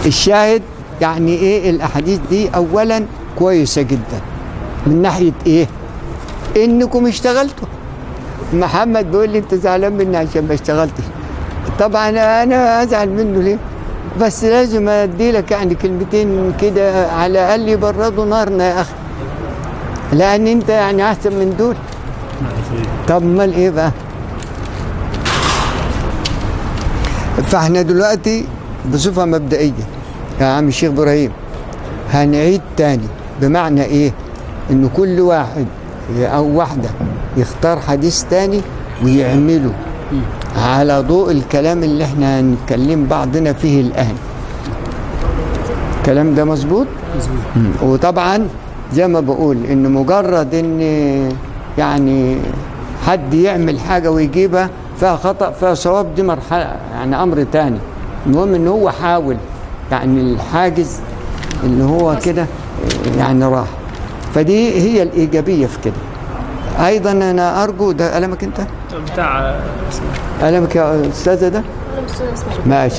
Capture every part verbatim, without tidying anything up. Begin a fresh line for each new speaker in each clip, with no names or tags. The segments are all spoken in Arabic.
الشاهد يعني ايه الأحاديث دي؟ أولا كويسة جدا من ناحية ايه؟ انكم اشتغلتوا. محمد بيقول لي انت زعلان مني عشان ما اشتغلتش. طبعا انا ازعل منه ليه؟ بس لازم ادي لك يعني كلمتين كده على الاقل يبردوا نارنا يا اخي، لان انت يعني احسن من دول. طب امال ايه بقى؟ فاحنا دلوقتي بصفه مبدئيه يا عم الشيخ ابراهيم هنعيد تاني، بمعنى ايه؟ ان كل واحد او واحده يختار حديث تاني ويعمله على ضوء الكلام اللي احنا هنتكلم بعضنا فيه الان. الكلام ده مظبوط؟ مظبوط. وطبعا زي ما بقول ان مجرد ان يعني حد يعمل حاجه ويجيبها فيها خطا فيها صواب، دي مرحله يعني امر تاني. المهم ان هو حاول يعني الحاجز اللي هو كده يعني راح، فدي هي الايجابيه في كده. ايضا انا ارجو ده قلمك انت
بتاع
قلمك يا استاذه ده ماشي.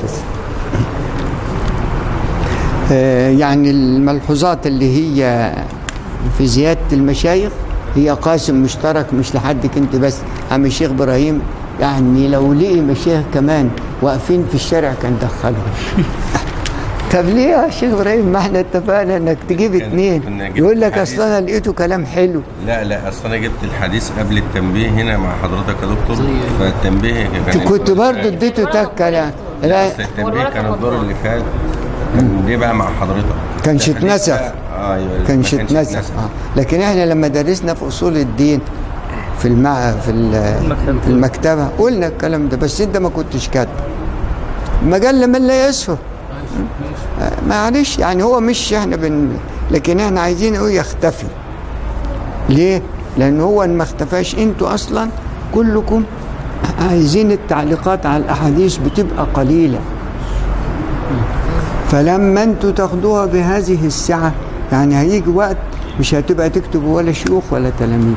آه يعني الملحوظات اللي هي في زياده المشايخ هي قاسم مشترك مش لحدك انت بس. عم الشيخ ابراهيم يعني لو لقي مشايخ كمان واقفين في الشارع كان دخلهم. طب ليه يا شيخ ابراهيم؟ ما احنا اتفقنا انك تجيب اثنين. يقول لك اصل انا لقيته كلام حلو.
لا لا اصل انا جبت الحديث قبل التنبيه هنا مع حضرتك يا دكتور، فالتنبيه كان
كنت برضه اديته تكه. لا
لا اصل التنبيه كان الدور اللي فات كان ليه بقى مع حضرتك
كانش اتنسخ.
ايوه
كانش اتنسخ. آه. لكن احنا لما درسنا في اصول الدين في المع في في المكتبه قلنا الكلام ده، بس انت ما كنتش كاتبه. مجله من لا يسهو معلش يعني هو مش احنا بن لكن احنا عايزين هو يختفي. ليه؟ لان هو ان ما اختفاش انتوا اصلا كلكم عايزين التعليقات على الاحاديث بتبقى قليله، فلما انتوا تاخدوها بهذه السعه يعني هيجي وقت مش هتبقى تكتب ولا شيوخ ولا تلاميذ.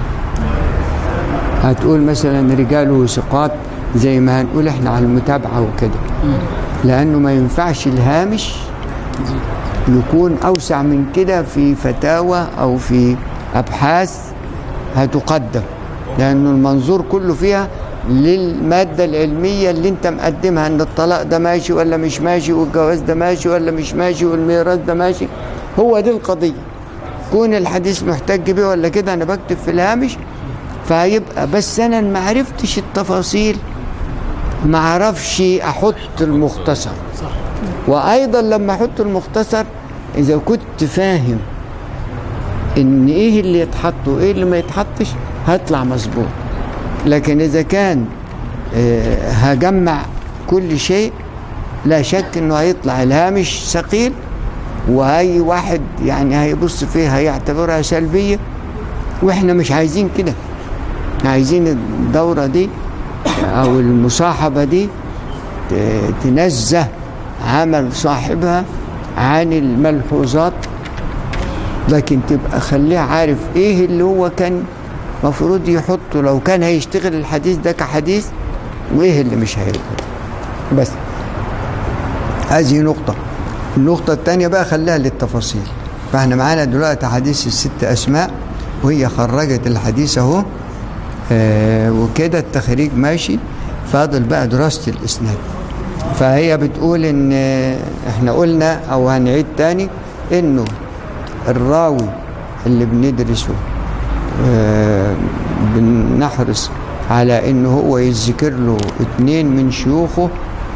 هتقول مثلا رجال وثقات زي ما هنقول احنا على المتابعه وكده، لأنه ما ينفعش الهامش يكون أوسع من كده في فتاوى أو في أبحاث هتقدم، لأنه المنظور كله فيها للمادة العلمية اللي انت مقدمها، ان الطلاق ده ماشي ولا مش ماشي، والجواز ده ماشي ولا مش ماشي، والميراث ده ماشي. هو دي القضية. كون الحديث محتج بيه ولا كده أنا بكتب في الهامش فهيبقى، بس أنا ما عرفتش التفاصيل ما عرفش احط المختصر. وايضا لما احط المختصر اذا كنت فاهم ان ايه اللي يتحط وايه اللي ما يتحطش هطلع مظبوط. لكن اذا كان اه هجمع كل شيء لا شك انه هيطلع الهامش ثقيل، وهي واحد يعني هيبص فيها هيعتبرها سلبية، واحنا مش عايزين كده. عايزين الدورة دي او المصاحبة دي تنزه عمل صاحبها عن الملحوظات، لكن تبقى خليه عارف ايه اللي هو كان مفروض يحطه لو كان هيشتغل الحديث ده كحديث، وايه اللي مش هيقدر. بس هذه نقطة. النقطة الثانية بقى خليها للتفاصيل. فاحنا معانا دلوقتي حديث الست اسماء وهي خرجت الحديث اهو، آه وكده التخريج ماشي، فاضل بقى دراسة الإسناد. فهي بتقول إن إحنا قلنا أو هنعيد تاني إنه الراوي اللي بندرسه آه بنحرص على إنه هو يذكر له اتنين من شيوخه،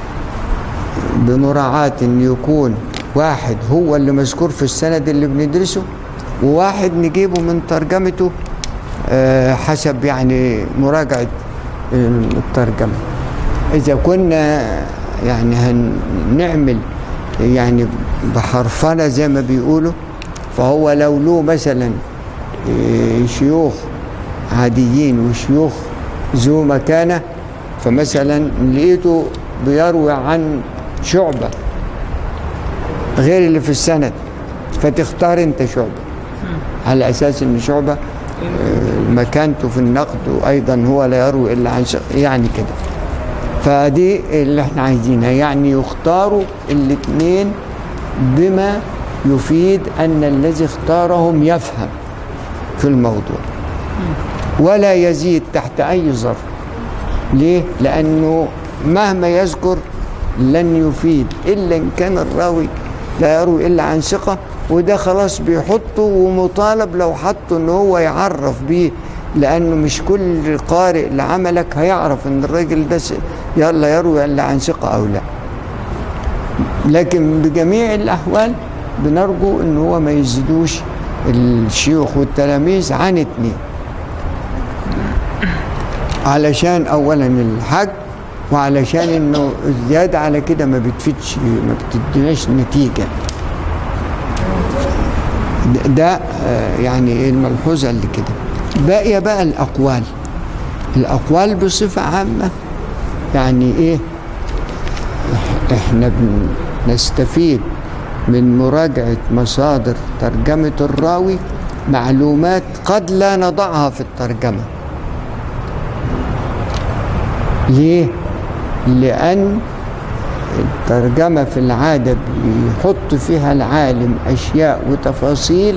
بمراعاة إن يكون واحد هو اللي مذكور في السند اللي بندرسه، وواحد نجيبه من ترجمته أه حسب يعني مراجعة الترجمة. إذا كنا يعني هنعمل يعني بحرفنة زي ما بيقولوا، فهو لو له مثلا شيوخ عاديين وشيوخ ذو مكانة، فمثلا لقيته بيروي عن شعبة غير اللي في السند، فتختار انت شعبة على أساس ان شعبة مكانته في النقد، وأيضا هو لا يروي إلا عن يعني كده. فدي اللي احنا عايزينها، يعني يختاروا الاثنين بما يفيد أن الذي اختارهم يفهم في الموضوع ولا يزيد تحت أي ظرف. ليه؟ لأنه مهما يذكر لن يفيد إلا إن كان الراوي لا يروي إلا عن ثقة، وده خلاص بيحطه ومطالب لو حطه إن هو يعرف بيه، لأنه مش كل قارئ لعملك هيعرف إن الراجل ده يلا يروي إلا عن ثقة أو لا. لكن بجميع الأحوال بنرجو إن هو ما يزيدوش الشيوخ والتلاميذ عن اتنين، علشان أولا الحج، وعلشان إنه الزيادة على كده ما بتفيدش، ما بتديناش نتيجة. ده يعني الملحوظة اللي كده. باقية بقى الأقوال. الأقوال بصفة عامة يعني إيه؟ إحنا بنستفيد من مراجعة مصادر ترجمة الراوي معلومات قد لا نضعها في الترجمة. ليه؟ لأن الترجمة في العادة بيحط فيها العالم أشياء وتفاصيل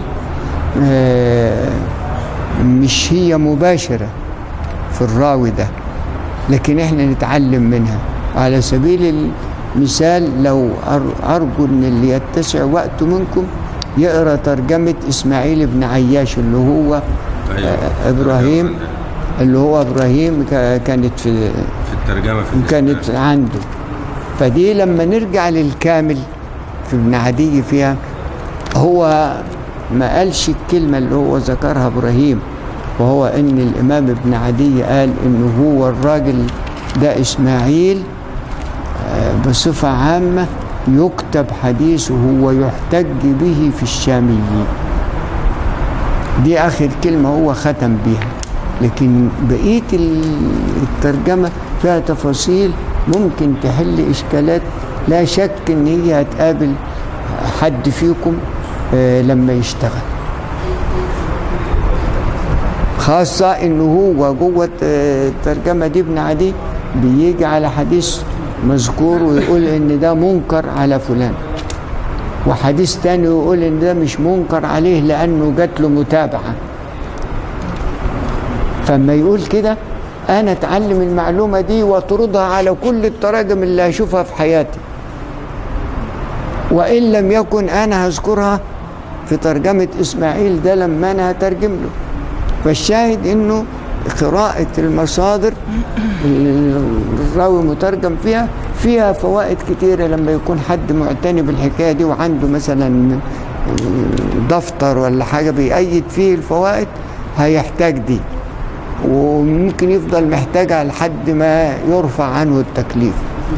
مش هي مباشرة في الراوي ده، لكن احنا نتعلم منها. على سبيل المثال لو أرجو أن اللي يتسع وقته منكم يقرأ ترجمة إسماعيل بن عياش اللي هو أيوة. إبراهيم اللي هو إبراهيم كانت في
في الترجمة في
كانت عنده. فدي لما نرجع للكامل في ابن عدي فيها هو ما قالش الكلمة اللي هو ذكرها إبراهيم، وهو إن الإمام ابن عدي قال إنه هو الراجل ده إسماعيل بصفة عامة يكتب حديثه ويحتج به في الشاميين. دي آخر كلمة هو ختم بها، لكن بقية الترجمة فيها تفاصيل ممكن تحل إشكالات لا شك إن هي هتقابل حد فيكم لما يشتغل، خاصة إنه هو جوه الترجمة دي ابن عدي بيجي على حديث مذكور ويقول إن ده منكر على فلان، وحديث تاني يقول إن ده مش منكر عليه لأنه جات له متابعة. فما يقول كده أنا أتعلم المعلومة دي وأطردها على كل التراجم اللي هشوفها في حياتي، وإن لم يكن أنا هذكرها في ترجمة إسماعيل ده لما أنا هترجم له. فالشاهد إنه قراءة المصادر الراوي مترجم فيها فيها فوائد كتيرة لما يكون حد معتني بالحكاية دي وعنده مثلا دفتر ولا حاجة بيأيد فيه الفوائد هيحتاج دي، وممكن يفضل محتاجها لحد ما يرفع عنه التكليف،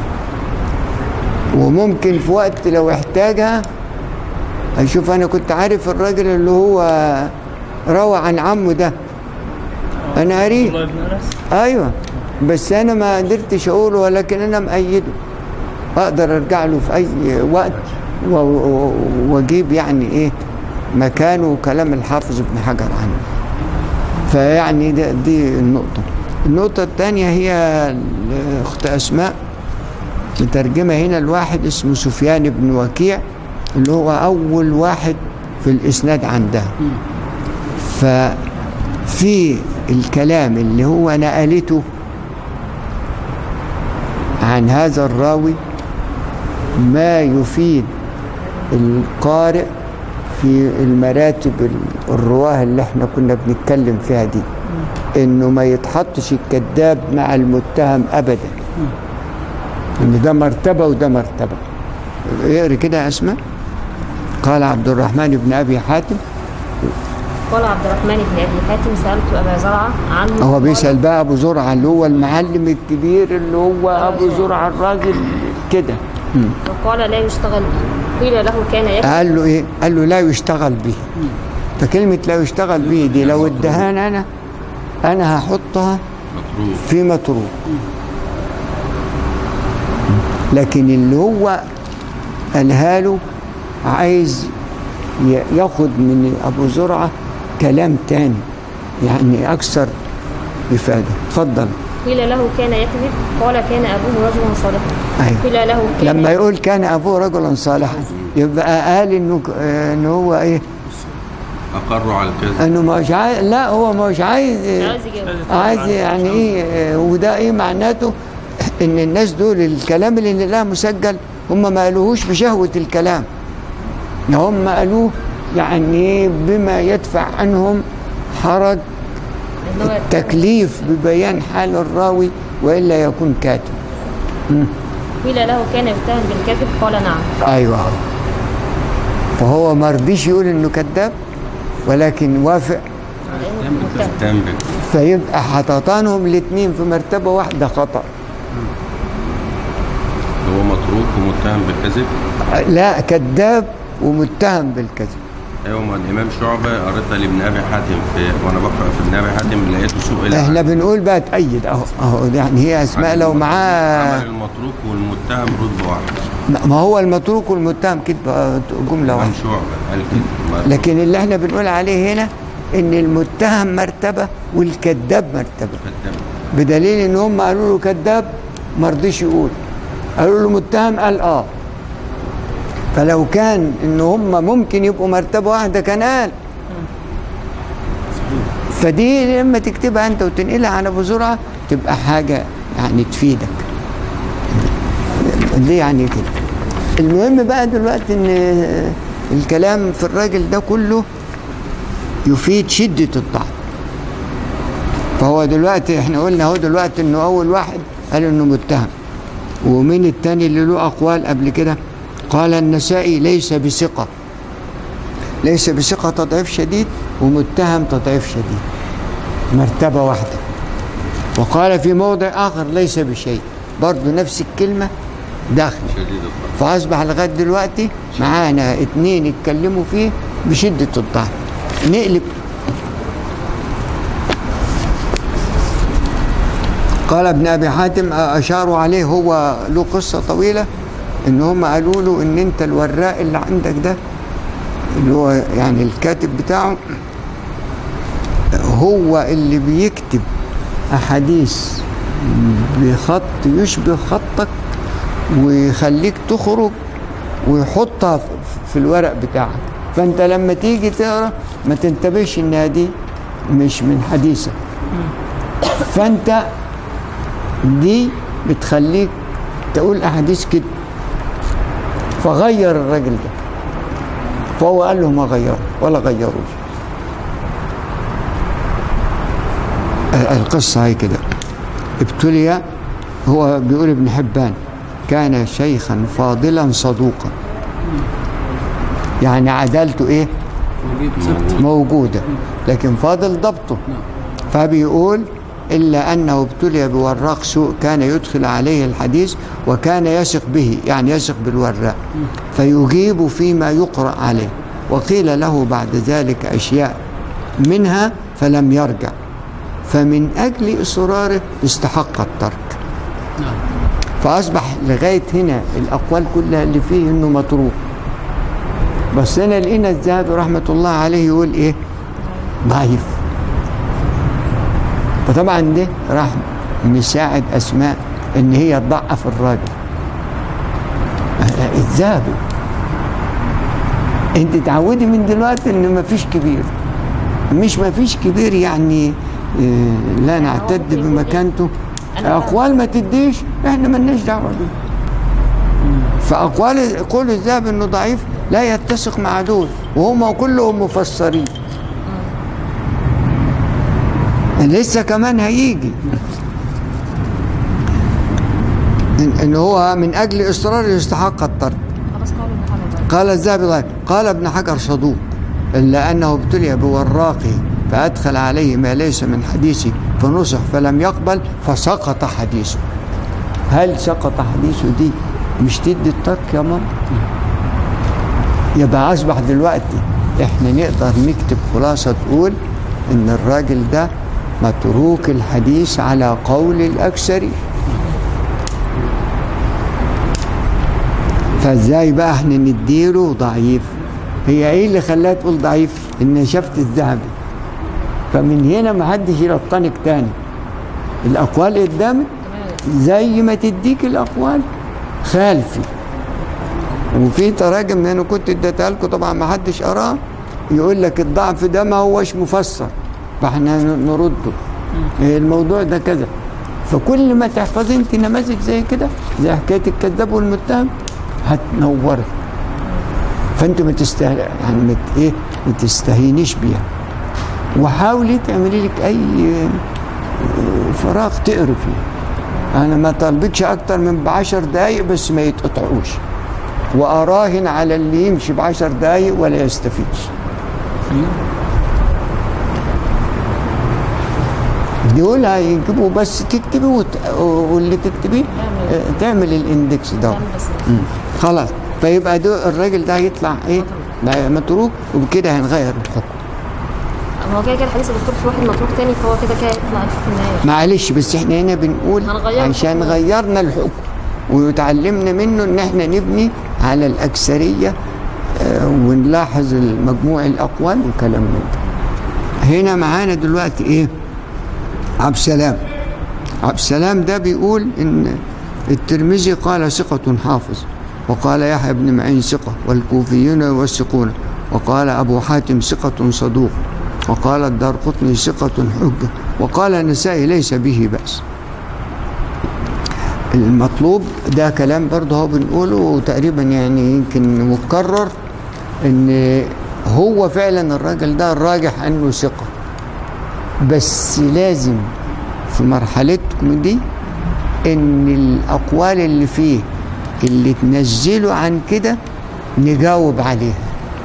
وممكن في وقت لو احتاجها هيشوف أنا كنت عارف الراجل اللي هو روى عن عمه ده أنا قريب أيوة بس أنا ما قدرتش أقوله ولكن أنا مأيده، أقدر أرجع له في أي وقت وأجيب يعني إيه مكانه كلام الحافظ ابن حجر عنه. فيعني دي, دي النقطة. النقطة الثانية هي أخت أسماء مترجمة هنا الواحد اسمه سفيان بن وكيع اللي هو أول واحد في الإسناد عندها. ففي الكلام اللي هو نقلته عن هذا الراوي ما يفيد القارئ في المراتب الرواه اللي احنا كنا بنتكلم فيها دي، انه ما يتحطش الكذاب مع المتهم ابدا، ان ده مرتبة وده مرتبة. اقري كده يا اسماء. قال عبد الرحمن بن ابي حاتم
قال عبد الرحمن بن ابي حاتم سالت ابا زرعه عنه.
هو بيسال بقى ابو زرعه اللي هو المعلم الكبير اللي هو ابو زرعه الراجل كده.
فقال لا يشتغل به. قيل له كان يكتب.
قال له ايه؟ قال له لا يشتغل به. فكلمه لا يشتغل به دي لو ادهان انا انا هحطها في متروك، لكن اللي هو قالها له عايز ياخد من ابو زرعه كلام تاني يعني اكثر افاده. اتفضل.
قيل له كان يكذب؟ قال كان أبوه رجلا صالحا.
أيوة.
قيل له كان
لما يقول كان أبوه رجلا صالحا يبقى قال إنه إنه هو إيه؟
أقروا على الكذب.
إنه مش عايز، لا هو مش عايز
عايز يجاوب.
عايز يعني إيه، وده إيه معناته؟ إن الناس دول الكلام اللي لا مسجل هم ما قالوهوش بشهوة الكلام، هم قالوه يعني بما يدفع عنهم حرج التكليف ببيان حال الراوي وإلا يكون كاتب.
قيل له كان يتهم بالكذب؟ قال نعم.
أيوة، فهو ما رضيش يقول إنه كذاب ولكن وافق،
متهم.
فيبقى حططانهم الاثنين في مرتبة واحدة خطأ.
هو متروك ومتهم بالكذب؟
لا، كذاب ومتهم بالكذب.
ايوه، ما الامام شعبه قريتها لابن ابي حاتم في وانا بقرا في ابن ابي حاتم لقيته سئل.
احنا بنقول بقى تأيد اهو اهو، يعني هي اسماء لو معاه
عمل المتروك والمتهم رتبه واحده.
ما هو المتروك والمتهم كده جمله واحده.
شعبه قال كده.
لكن اللي احنا بنقول عليه هنا ان المتهم مرتبه والكذاب مرتبه.
كذاب.
بدليل ان هم قالوا له كذاب ما رضيش يقول، قالوا له متهم قال اه. فلو كان ان هم ممكن يبقوا مرتبه واحده كان قال. فدي لما تكتبها انت وتنقلها على ابو زرعه تبقى حاجه يعني تفيدك. ليه يعني كده؟ المهم بقى دلوقتي ان الكلام في الراجل ده كله يفيد شده الضعف. فهو دلوقتي احنا قلنا هو دلوقتي انه اول واحد قال انه متهم، ومين التاني اللي له اقوال قبل كده؟ قال النسائي ليس بثقة، ليس بثقة تضعيف شديد، ومتهم تضعيف شديد، مرتبة واحدة. وقال في موضع آخر ليس بشيء، برضو نفس الكلمة داخل. فأصبح لغاية دلوقتي معانا اتنين يتكلموا فيه بشدة الضعف. نقلب. قال ابن أبي حاتم أشاروا عليه، هو له قصة طويلة ان هم قالوا له ان انت الوراق اللي عندك ده اللي هو يعني الكاتب بتاعه هو اللي بيكتب احاديث بخط يشبه خطك ويخليك تخرج ويحطها في الورق بتاعك، فانت لما تيجي تقرا ما تنتبهش انها دي مش من حديثك، فانت دي بتخليك تقول احاديث كده. فغير الراجل ده، فهو قال له ما غيره ولا غيروش. القصة هي كده. ابتلي، هو بيقول ابن حبان كان شيخا فاضلا صدوقا، يعني عدالته ايه؟ موجودة، لكن فاضل ضبطه. فبيقول إلا أنه ابتلي بوراق سوء كان يدخل عليه الحديث وكان يثق به، يعني يثق بالوراق، فيجيب فيما يقرأ عليه، وقيل له بعد ذلك أشياء منها فلم يرجع، فمن أجل إصراره استحق الترك. فأصبح لغاية هنا الأقوال كلها اللي فيه إنه متروك. بس هنا لقينا الذهبي رحمة الله عليه يقول إيه؟ ضعيف. فطبعا ده راح مساعد أسماء إن هي تضعف الراجل. الذهبي أنت تعودي من دلوقتي إن مفيش كبير، مش مفيش كبير يعني لا نعتد بمكانته. أقوال ما تديش إحنا مالناش دعوة بيه. فأقوال قول الذهبي إنه ضعيف لا يتسق مع دول، وهم كلهم مفسرين. لسه كمان هيجي إن هو من أجل إصرار يستحق الطرد. قال الذهبي ضعيف. قال ابن حجر صدوق إلا أنه ابتلي بوراقه فأدخل عليه ما ليس من حديثه فنصح فلم يقبل فسقط حديثه. هل سقط حديثه دي مش تدي الترك يا ماما؟ يبقى أصبح دلوقتي إحنا نقدر نكتب خلاصة تقول إن الراجل ده متروك الحديث على قول الأكثر. فازاي بقى احنا نديله ضعيف؟ هي ايه اللي خلاها تقول ضعيف؟ ان شفت الذهبي. فمن هنا ما حدش يلطنك تاني الأقوال قدامك زي ما تديك الأقوال خالفي. وفي تراجم اللي أنا كنت اديتها لكم طبعا ما حدش قراه، يقول لك الضعف ده ما هوش مفسر فاحنا نرده، الموضوع ده كذا. فكل ما تحفظي انت نماذج زي كده زي حكايه الكذاب والمتهم هتنورك. فانت ما تستهل يعني مت ايه ما تستهينيش بيها، وحاولي تعملي لك اي فراغ تقري فيه. انا ما طالبكش اكتر من بعشر دقايق بس ما يتقطعوش، واراهن على اللي يمشي بعشر دقايق ولا يستفيدش. دول هيجيبوا بس تكتبي وت... واللي تكتبيه تعمل الاندكس ده خلاص. فيبقى ده الراجل ده هيطلع ايه متروك، وبكده هنغير الحكم.
هو كده كده الحديث الدكتور في واحد متروك تاني، فهو كده كده يطلع في النهايه.
معلش بس احنا هنا بنقول عشان غيرنا الحكم ويتعلمنا منه ان احنا نبني على الاكثريه اه ونلاحظ مجموع الاقوال وكلام من ده. هنا معانا دلوقتي ايه؟ عبد السلام. عبد السلام ده بيقول ان الترمذي قال ثقة حافظ، وقال يحيى بن معين ثقة، والكوفيون يوثقون، وقال أبو حاتم ثقة صدوق، وقال الدارقطني ثقة حجة، وقال النسائي ليس به بأس. المطلوب ده كلام برضه هو بنقوله تقريبا يعني يمكن مكرر، ان هو فعلا الراجل ده الراجح انه ثقة، بس لازم في مرحلتكم دي ان الاقوال اللي فيه اللي تنزلوا عن كده نجاوب عليها.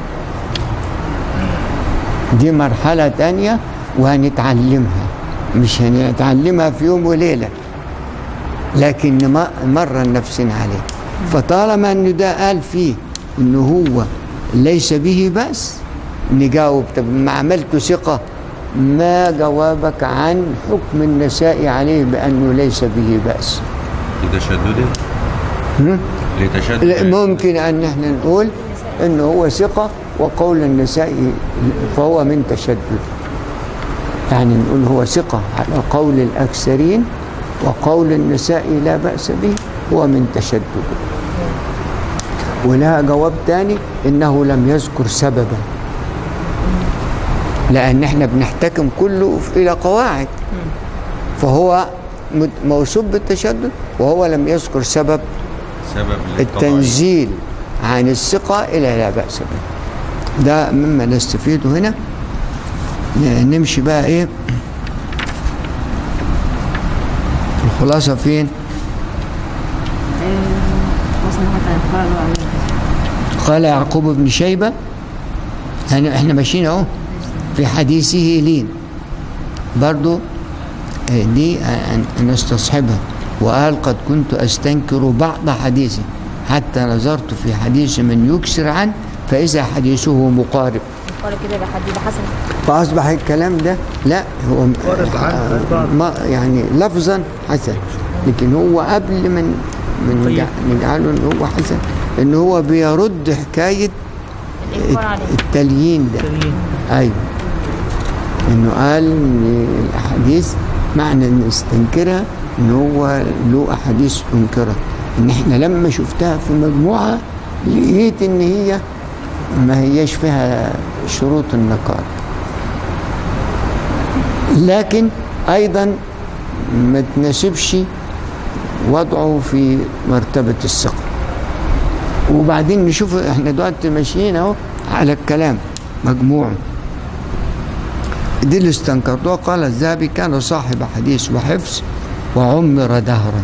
دي مرحلة تانية وهنتعلمها، مش هنتعلمها في يوم وليلة، لكن نمرن نفسنا عليه. فطالما انه ده قال فيه انه هو ليس به بأس نجاوب. طب ما عملت ثقة، ما جوابك عن حكم النسائي عليه بأنه ليس به بأس؟
لتشدده؟
لتشدد ممكن أن احنا نقول أنه هو ثقة، وقول النسائي فهو من تشدد. يعني نقول هو ثقة على قول الأكثرين، وقول النسائي لا بأس به هو من تشدد. ولها جواب تاني انه لم يذكر سببا، لان احنا بنحتكم كله الى قواعد، فهو موصوف بالتشدد وهو لم يذكر سبب
سبب
التنزيل عن الثقة الى لا بأس به. ده مما نستفيده هنا. نمشي بقى ايه الخلاصة فين؟ قال يعقوب بن شيبة، احنا ماشيين اهو في حديثه لين برضو دي نستصحبها. وقال قد كنت استنكر بعض حديثه حتى نظرت في حديث من يكسر عنه فإذا حديثه مقارب.
مقارب كده يبقى حديث حسن.
فأصبح الكلام ده لا هو ما يعني لفظا حسن، لكن هو قبل من من نجعله ان هو حسن ان هو بيرد حكايه التليين ده. ايوه انه قال ان الاحاديث معنى ان استنكرها ان هو له احاديث انكرها، ان احنا لما شفتها في مجموعه لقيت ان هي ما هياش فيها شروط النكار، لكن ايضا ما تناسبش وضعه في مرتبة الثقة. وبعدين نشوف احنا دلوقتي ماشيين اهو على الكلام مجموع دي اللي استنكرتوها. قال الذهبي كان صاحب حديث وحفظ وعمر دهرا.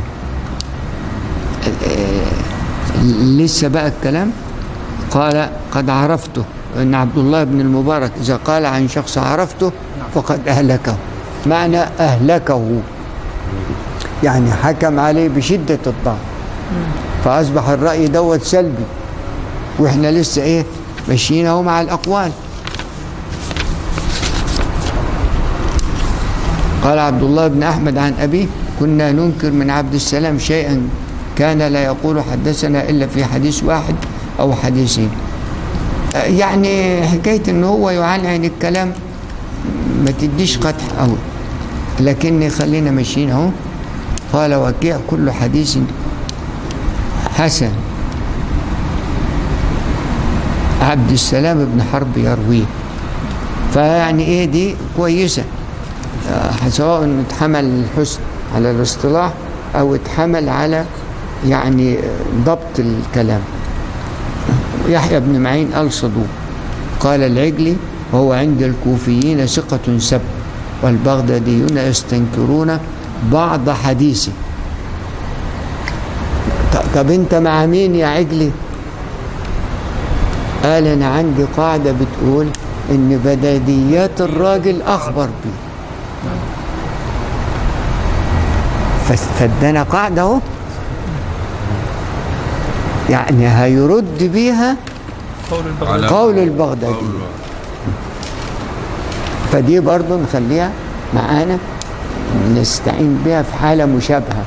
لسه بقى الكلام. قال قد عرفته، ان عبد الله بن المبارك اذا قال عن شخص عرفته فقد اهلكه. معنى اهلكه يعني حكم عليه بشدة الضعف، فأصبح الرأي دوت سلبي، وإحنا لسه إيه ماشيين أهو مع الأقوال. قال عبد الله بن أحمد عن أبيه كنا ننكر من عبد السلام شيئا كان لا يقول حدثنا إلا في حديث واحد أو حديثين. يعني حكاية إن هو يعنعن الكلام ما تديش قدح أوي. لكن خلينا ماشيين اهو. قال وكيع كل حديث حسن عبد السلام بن حرب يرويه. فيعني ايه دي كويسه، سواء اتحمل الحسن على الاصطلاح او اتحمل على يعني ضبط الكلام. يحيى بن معين قال صدوق. قال العجلي وهو عند الكوفيين ثقة سب، والبغداديون يستنكرون بعض حديثه. طب انت مع مين يا عجلي؟ قال انا عندي قاعدة بتقول ان بداديات الراجل اخبر بيه. فادانا قاعدة اهو يعني هيرد بيها قول البغدادي. فدي برضو نخليها معانا نستعين بها في حالة مشابهة،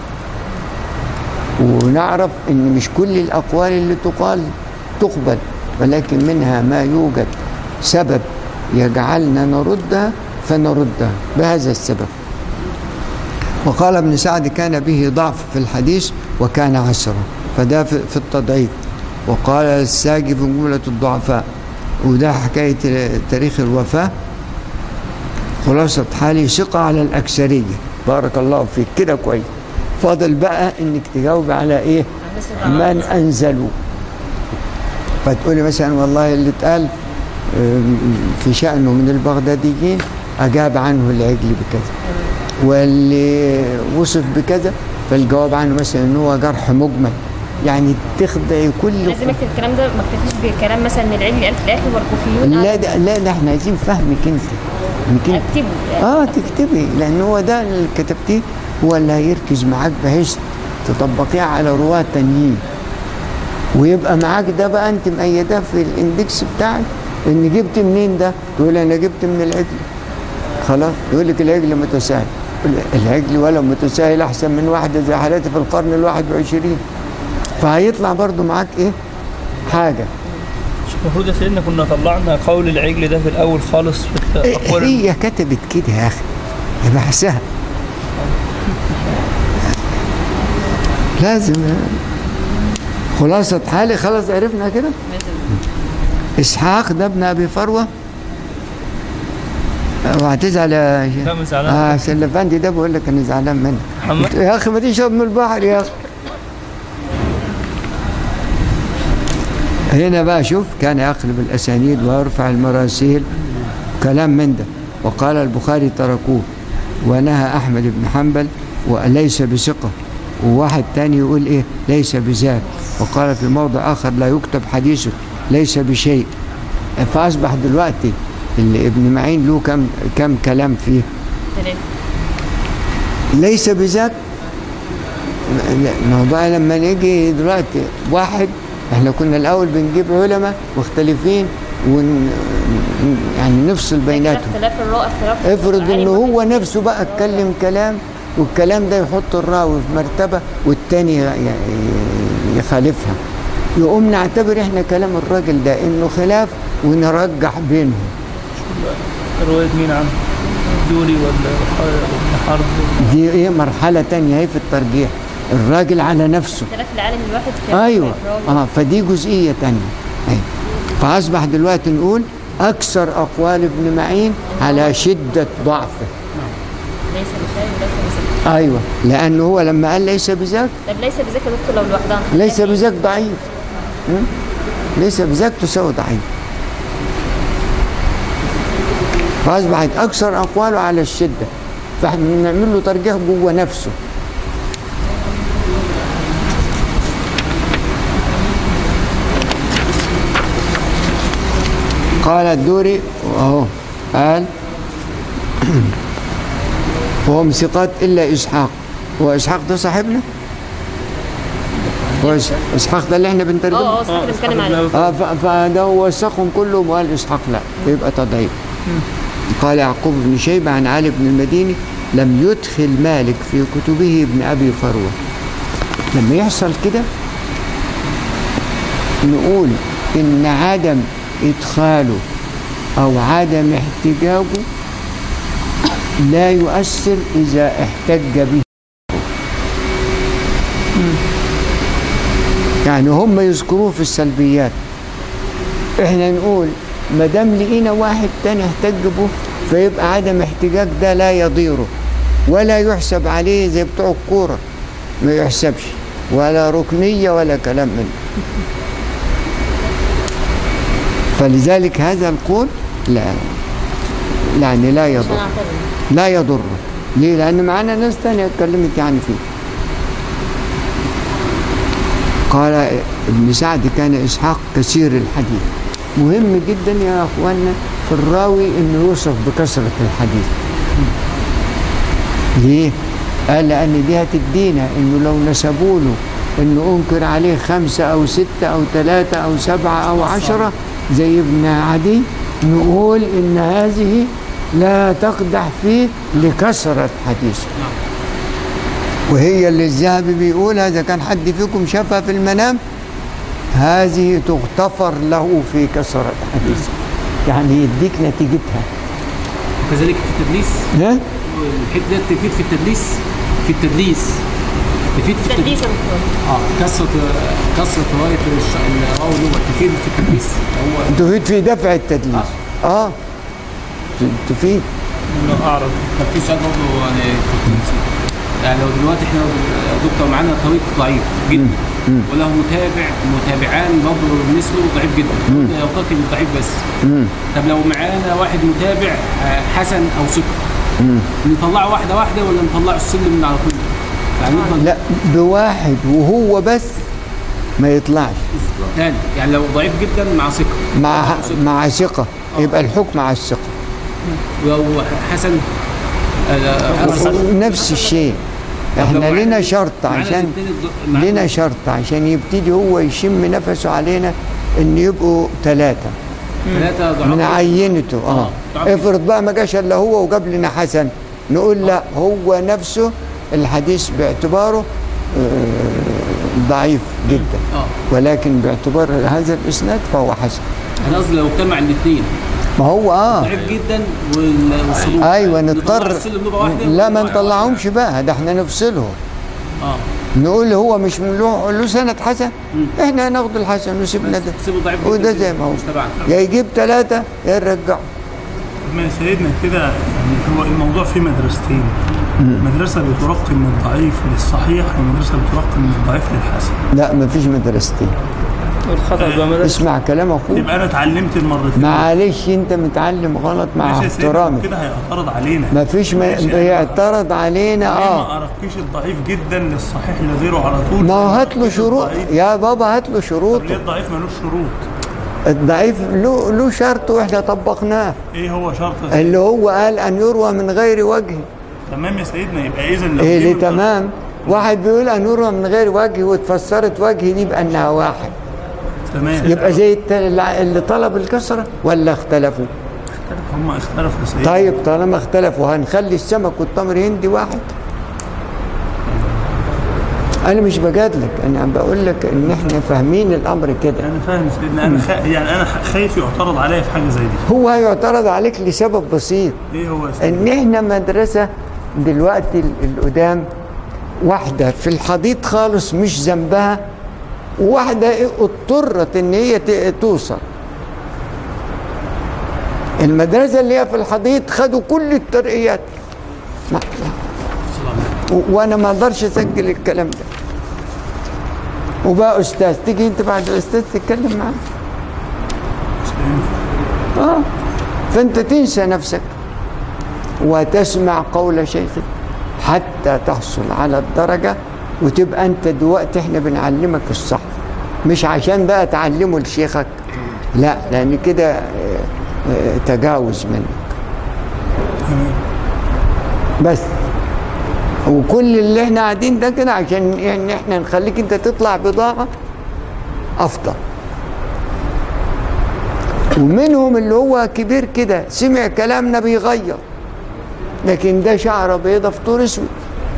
ونعرف ان مش كل الاقوال اللي تقال تقبل، ولكن منها ما يوجد سبب يجعلنا نردها فنردها بهذا السبب. وقال ابن سعد كان به ضعف في الحديث وكان عسرا، فده في التضعيف. وقال الساجي في جملة الضعفاء، وده حكاية تاريخ الوفاة. خلاصة حالي ثقة على الأكثرية. بارك الله فيك كده كويس. فاضل بقى انك تجاوب على ايه من انزلوا. فتقولي مثلا والله اللي اتقال في شأنه من البغداديين أجاب عنه العجلي بكذا، واللي وصف بكذا فالجواب عنه مثلا ان هو جرح مجمل. يعني تخضعي كل
لازم اكتب الكلام ده، ما اكتفيش بكلام مثلا ان العلم قال في الاخر والكوفيون.
لا ده لا ده احنا عايزين فهمك انت. يمكن
اكتبه يعني.
اه تكتبي، لان هو ده اللي كتبتيه هو اللي هيركز معاك بحيث تطبقيه على رواه تانيين، ويبقى معاك ده بقى انت مقيداه في الاندكس بتاعك ان جبت منين ده؟ تقول انا جبت من العجل. خلاص يقول لك العجل متساهل. العجل ولا متساهل احسن من واحده زي حالاتي في القرن الواحد وعشرين. فهيطلع برضو معاك ايه حاجه.
مش المفروض يا سيدنا كنا طلعنا قول العجل ده في الاول خالص في الاقوال؟
هي كتبت كده يا اخي، هي بحثها لازم. خلاصة حالي خلاص عرفنا كده. اسحاق ده ابن ابي فروه. وهتزعل يا
لا مش زعلان.
اه سلفاندي ده بقول لك انا زعلان منك يا اخي. ما تشرب من البحر يا اخي. هنا بقى شوف كان يقلب الاسانيد ويرفع المراسيل كلام من ده. وقال البخاري تركوه، ونهى احمد بن حنبل وليس بثقه، وواحد تاني يقول ايه ليس بذاك. وقال في موضع اخر لا يكتب حديثه ليس بشيء. فاصبح دلوقتي اللي ابن معين له كم كم كلام فيه ليس بذاك. ما بقى لما نيجي دلوقتي واحد، احنا كنا الاول بنجيب علماء مختلفين ون يعني نفصل بيناتهم.
اختلاف الرؤى اختلاف.
افرض انه هو نفسه بقى اتكلم كلام والكلام ده يحط الراوي في مرتبه والتاني يخالفها، يقوم نعتبر احنا كلام الراجل ده انه خلاف ونرجح بينهم.
رواية مين عنه؟ دوري ولا ابن حرب؟
دي ايه مرحله تانية هي في الترجيح. الراجل على نفسه
اختلاف العالم الواحد في
ايوه اه فدي جزئيه تانية. أيوة. فاصبح دلوقتي نقول اكثر اقوال ابن معين على شده ضعفه.
ليس بشيء وليس بذاك.
ايوه لانه هو لما قال ليس بذاك.
طب ليس بذاك يا دكتور لو لوحدها؟
ليس بذاك ضعيف. ليس بذاك تساوي ضعيف. فاصبحت اكثر اقواله على الشده، فاحنا بنعمل له ترجيح جوه نفسه. قال الدوري اهو قال وهم ثقات الا اسحاق. هو اسحاق ده صاحبنا؟ هو اسحاق ده اللي احنا بنترجمه؟
اه اه اسحاق اللي بنتكلم عليه.
اه فده هو وثقهم كلهم وقال اسحاق لا، يبقى تضعيف. قال يعقوب بن شيبة عن علي بن المديني لم يدخل مالك في كتبه ابن ابي فروه. لما يحصل كده نقول ان عدم ادخاله او عدم احتجاجه لا يؤثر إذا احتج به. يعني هم يذكروه في السلبيات، احنا نقول ما دام لقينا واحد تاني احتج به فيبقى عدم احتجاج ده لا يضيره ولا يحسب عليه زي بتوع الكورة، ما يحسبش ولا ركنية ولا كلام منه. فلذلك هذا القول لا يعني لا يضر لا يضر ليه؟ لأن معنا ناس تانية اتكلمت يعني فيه. قال ابن سعد كان إسحاق كثير الحديث. مهم جدا يا أخوانا في الراوي إنه يوصف بكثرة الحديث. ليه؟ قال لأن دي هتدينا إنه لو نسبوا له إنه أنكر عليه خمسة أو ستة أو ثلاثة أو سبعة أو عشرة زي ابن عدي، نقول إن هذه لا تقدح فيه لكثرة حديثه. وهي اللي الذهبي بيقول إذا كان حد فيكم شافها في المنام هذه تغتفر له في كثرة حديثه، يعني يديك نتيجتها.
وكذلك في التدليس،
ها؟
الحته دي تفيد في التدليس في التدليس تفيد في التدليس اه كثرة كثرة رواية الراوي اللغة تفيد في التدليس. هو
تفيد في دفع التدليس. اه, آه. تفيد.
لا اعرف. طب في سؤال برضه يعني كنت نسيت. يعني لو دلوقتي احنا دكتور معانا طريق ضعيف جدا مم. وله متابع متابعان برضه نسبه ضعيف جدا، يرتقي بالضعيف بس. مم. طب لو معانا واحد متابع حسن او ثقة، نطلعه واحده واحده ولا نطلعه السلم من على طول؟ يعني
لا بواحد وهو بس ما يطلعش
تاني. يعني لو ضعيف جدا مع ثقة
مع مع ثقة يبقى الحكم على الثقة.
لو حسن
نفس الشيء. احنا لنا شرط عشان لنا شرط عشان يبتدي هو يشم نفسه علينا ان يبقوا ثلاثة
ثلاثة
من عينته. اه افرض بقى ما جاش الا هو وجاب لنا حسن، نقول لا هو نفسه الحديث باعتباره ضعيف جدا، ولكن باعتبار هذا الاسناد فهو حسن.
انا قصدي لو اجتمع الاثنين
ما هو اه
ضعيف جدا والصدوق
ايوه نضطر لا ما نطلعهمش بقى، ده احنا نفصلهم. اه نقول هو مش له له سند حسن، احنا هناخد الحسن وسيبنا ده وده زي ما هو، يا يجيب ثلاثه يا يرجعه.
ما سيدنا كده يعني هو الموضوع فيه مدرستين، مدرسة بترقي من الضعيف للصحيح ومدرسة بترقي من الضعيف للحسن.
لا مفيش مدرستين.
الخطأ
اسمع كلام اخوك.
يبقى انا اتعلمت المرتين.
معلش انت متعلم غلط مع احترامي.
كده هيعترض علينا.
مفيش ما يعترض علينا. اه
ما ارقيش الضعيف جدا للصحيح لغيره على طول.
ما هو هات له شروط يا بابا، هات له شروط.
ليه الضعيف ملوش شروط؟
الضعيف له له شرط واحنا طبقناه.
ايه هو شرط؟
اللي هو قال ان يروى من غير وجه.
تمام يا سيدنا. يبقى اذا لو
ايه اللي تمام؟ واحد بيقول ان يروى من غير وجه واتفسرت وجه دي بانها واحد.
تمام.
يبقى زي اللي طلب الكسره ولا اختلفوا؟
هم اختلفوا يا سيدنا.
طيب طالما اختلفوا هنخلي السمك والتمر هندي واحد؟ انا مش بجادلك، انا عم بقول لك ان احنا فاهمين الامر كده.
انا فاهم سيدنا. انا خ... يعني انا خايف يعترض عليا في حاجه زي دي.
هو هيعترض عليك لسبب بسيط.
ايه هو يا سيدنا؟
ان احنا مدرسه دلوقتي القدام واحده في الحضيض خالص مش ذنبها، وواحده اضطرت ان هي توصل. المدرسه اللي هي في الحضيض خدوا كل الترقيات، وانا ما اقدرش اسجل الكلام ده. وبقى استاذ تيجي انت بعد الاستاذ تتكلم معاه. اه فانت تنسى نفسك وتسمع قول شيخك حتى تحصل على الدرجه، وتبقى انت دلوقتي احنا بنعلمك الصح، مش عشان بقى تعلمه لشيخك، لا، لان كده تجاوز منك. بس وكل اللي احنا قاعدين ده كده عشان يعني احنا نخليك انت تطلع بضاعة افضل. ومنهم اللي هو كبير كده سمع كلامنا بيغير، لكن ده شعره بيضة فطور اسود.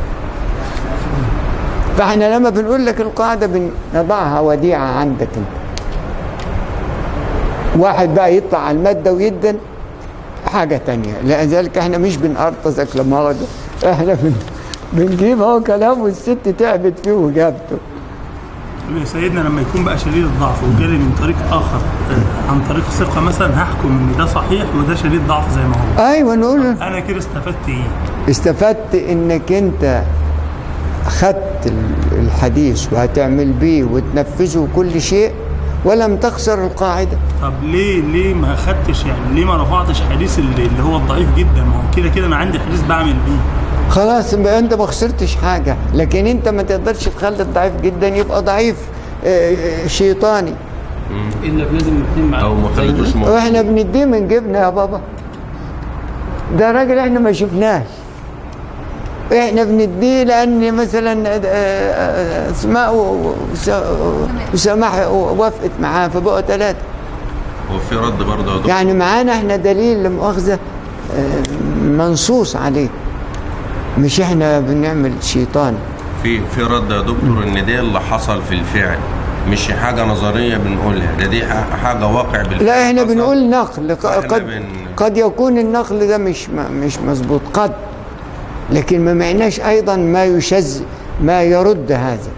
فاحنا لما بنقول لك القاعدة بنضعها وديعة عندك انت. واحد بقى يطلع على المادة ويدن حاجة تانية. لذلك احنا مش بنقرطسك لما غدا، احنا بن... بنجيب اهو كلام والست تعبت فيه وجابته.
يا سيدنا لما يكون بقى شديد الضعف وجالي من طريق اخر آه، عن طريق ثقه مثلا، هحكم ان ده صحيح وده شديد ضعف زي ما هو.
ايوه نقول
انا كده استفدت ايه؟
استفدت انك انت خدت الحديث وهتعمل بيه وتنفذه كل شيء ولم تخسر القاعده.
طب ليه ليه ما خدتش يعني ليه ما رفعتش حديث اللي, اللي هو الضعيف جدا؟ ما هو كده كده انا عندي حديث بعمل بيه.
خلاص يبقى انت ما خسرتش حاجه، لكن انت ما تقدرش تخلي الضعيف جدا يبقى ضعيف شيطاني.
الا لازم الاثنين مع
او ما خليتوش موجود.
واحنا بنديه من جبنا يا بابا، ده راجل احنا ما شفناش، احنا بنديه لان مثلا اسماء وسماح وافقت معاه فبقوا ثلاثه.
وفي رد برضه يا دكتور
يعني معانا احنا دليل لمؤاخذه منصوص عليه، مش احنا بنعمل شيطان.
في في رد يا دكتور ان ده اللي حصل في الفعل، مش حاجه نظريه بنقولها، ده دي حاجه واقع بالفعل.
لا احنا
حصل.
بنقول نقل، قد
بن...
قد يكون النقل ده مش مش مظبوط قد، لكن ما معناش ايضا ما يشذ ما يرد هذا.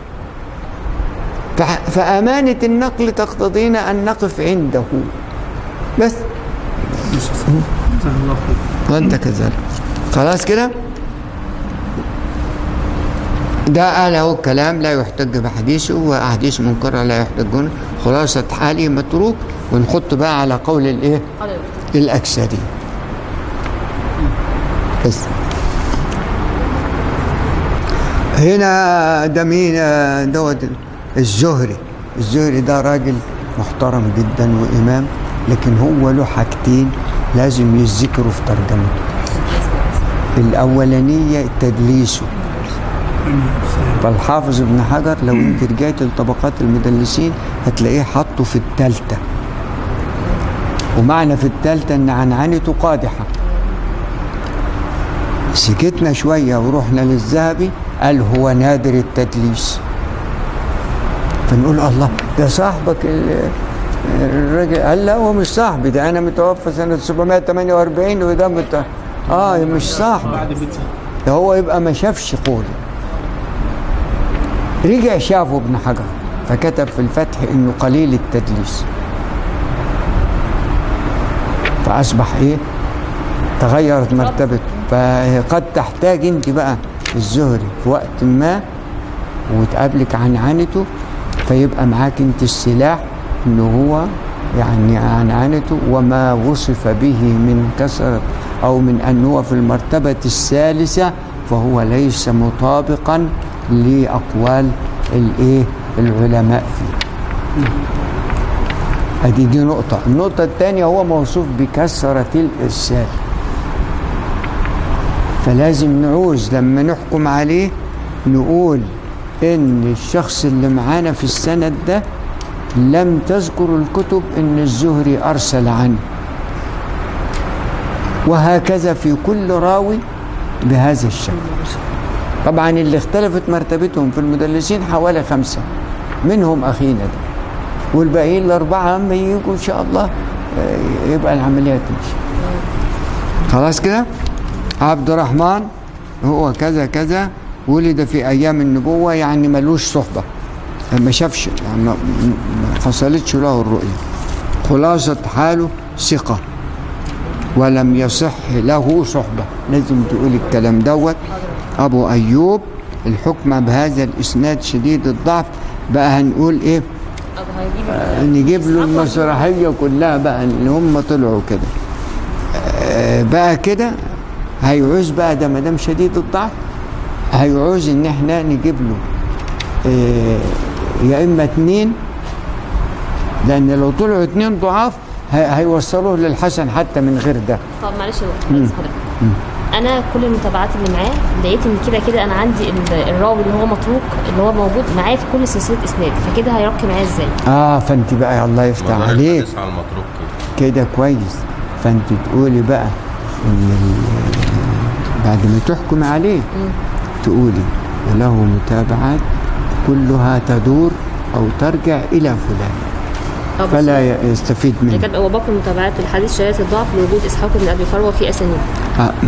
فامانه النقل تقتضينا ان نقف عنده بس. وانت كذلك. خلاص كده، ده قال اهو الكلام لا يحتج بحديثه واحاديث منكره لا يحتجون، خلاصه حاله متروك. ونحط بقى على قول الايه الاكثرين بس. هنا ده مين دوت؟ الزهري. الزهري ده راجل محترم جدا وامام، لكن هو له حاجتين لازم يذكروا في ترجمته. الاولانيه تدليسه، فالحافظ ابن حجر لو انت رجعت لطبقات المدلسين هتلاقيه حطه في الثالثه، ومعنى في الثالثه ان عنعنته قادحه. سكتنا شويه ورحنا للذهبي قال هو نادر التدليس، فنقول الله ده صاحبك الراجل. قال لا هو مش صاحبي، ده انا متوفى سنه سبعمائة وثمانية وأربعين وده مت... اه مش صاحبي، ده هو يبقى ما شافش قولي. رجع شافه ابن حجر فكتب في الفتح انه قليل التدليس، فاصبح ايه تغيرت مرتبته. فقد تحتاج انت بقى الزهري في وقت ما وتقابلك عنعنته، فيبقى معاك انت السلاح انه هو يعني عنعنته وما وصف به من كسر او من ان هو في المرتبه الثالثه فهو ليس مطابقا لأقوال الايه العلماء فيه. ادي دي نقطة. النقطة الثانية هو موصوف بكثرة الإرسال، فلازم نعوز لما نحكم عليه نقول ان الشخص اللي معانا في السند ده لم تذكر الكتب ان الزهري أرسل عنه، وهكذا في كل راوي بهذا الشكل. طبعا اللي اختلفت مرتبتهم في المدلسين حوالي خمسة، منهم أخينا ده، والباقيين الأربعة أما يجوا إن شاء الله يبقى العملية تمشي. خلاص كده. عبد الرحمن هو كذا كذا، ولد في أيام النبوة، يعني ملوش صحبة، ما شافش، يعني ما حصلتش له الرؤية. خلاصة حاله ثقة ولم يصح له صحبة، لازم تقول الكلام دوت. أبو أيوب الحكم بهذا الإسناد شديد الضعف. بقى هنقول إيه؟ آه نجيب له المسرحية كلها بقى اللي هم طلعوا كده. آه بقى كده هيعوز بقى ده مدام شديد الضعف، هيعوز إن إحنا نجيب له آه يا إما اتنين، لأن لو طلعوا اتنين ضعاف هيوصلوه للحسن حتى من غير ده.
طب معلش يا دكتور، انا كل المتابعات اللي معاه لقيت ان كده كده انا عندي الراوي اللي هو متروك اللي هو موجود معايا في كل سلسله اسناد، فكده هيرقي معايا ازاي؟
اه فانت بقى الله يفتح عليك
على المتروك كده
كده كويس. فانت تقولي بقى ان بعد ما تحكم عليه م. تقولي وله متابعات كلها تدور او ترجع الى فلان.
آه، بس
فلا يستفيد
يعني
منه.
كان هو باقي متابعات الحديث شهادة الضعف لوجود اسحاق بن ابي فروه في اسانيد.
آه، آه،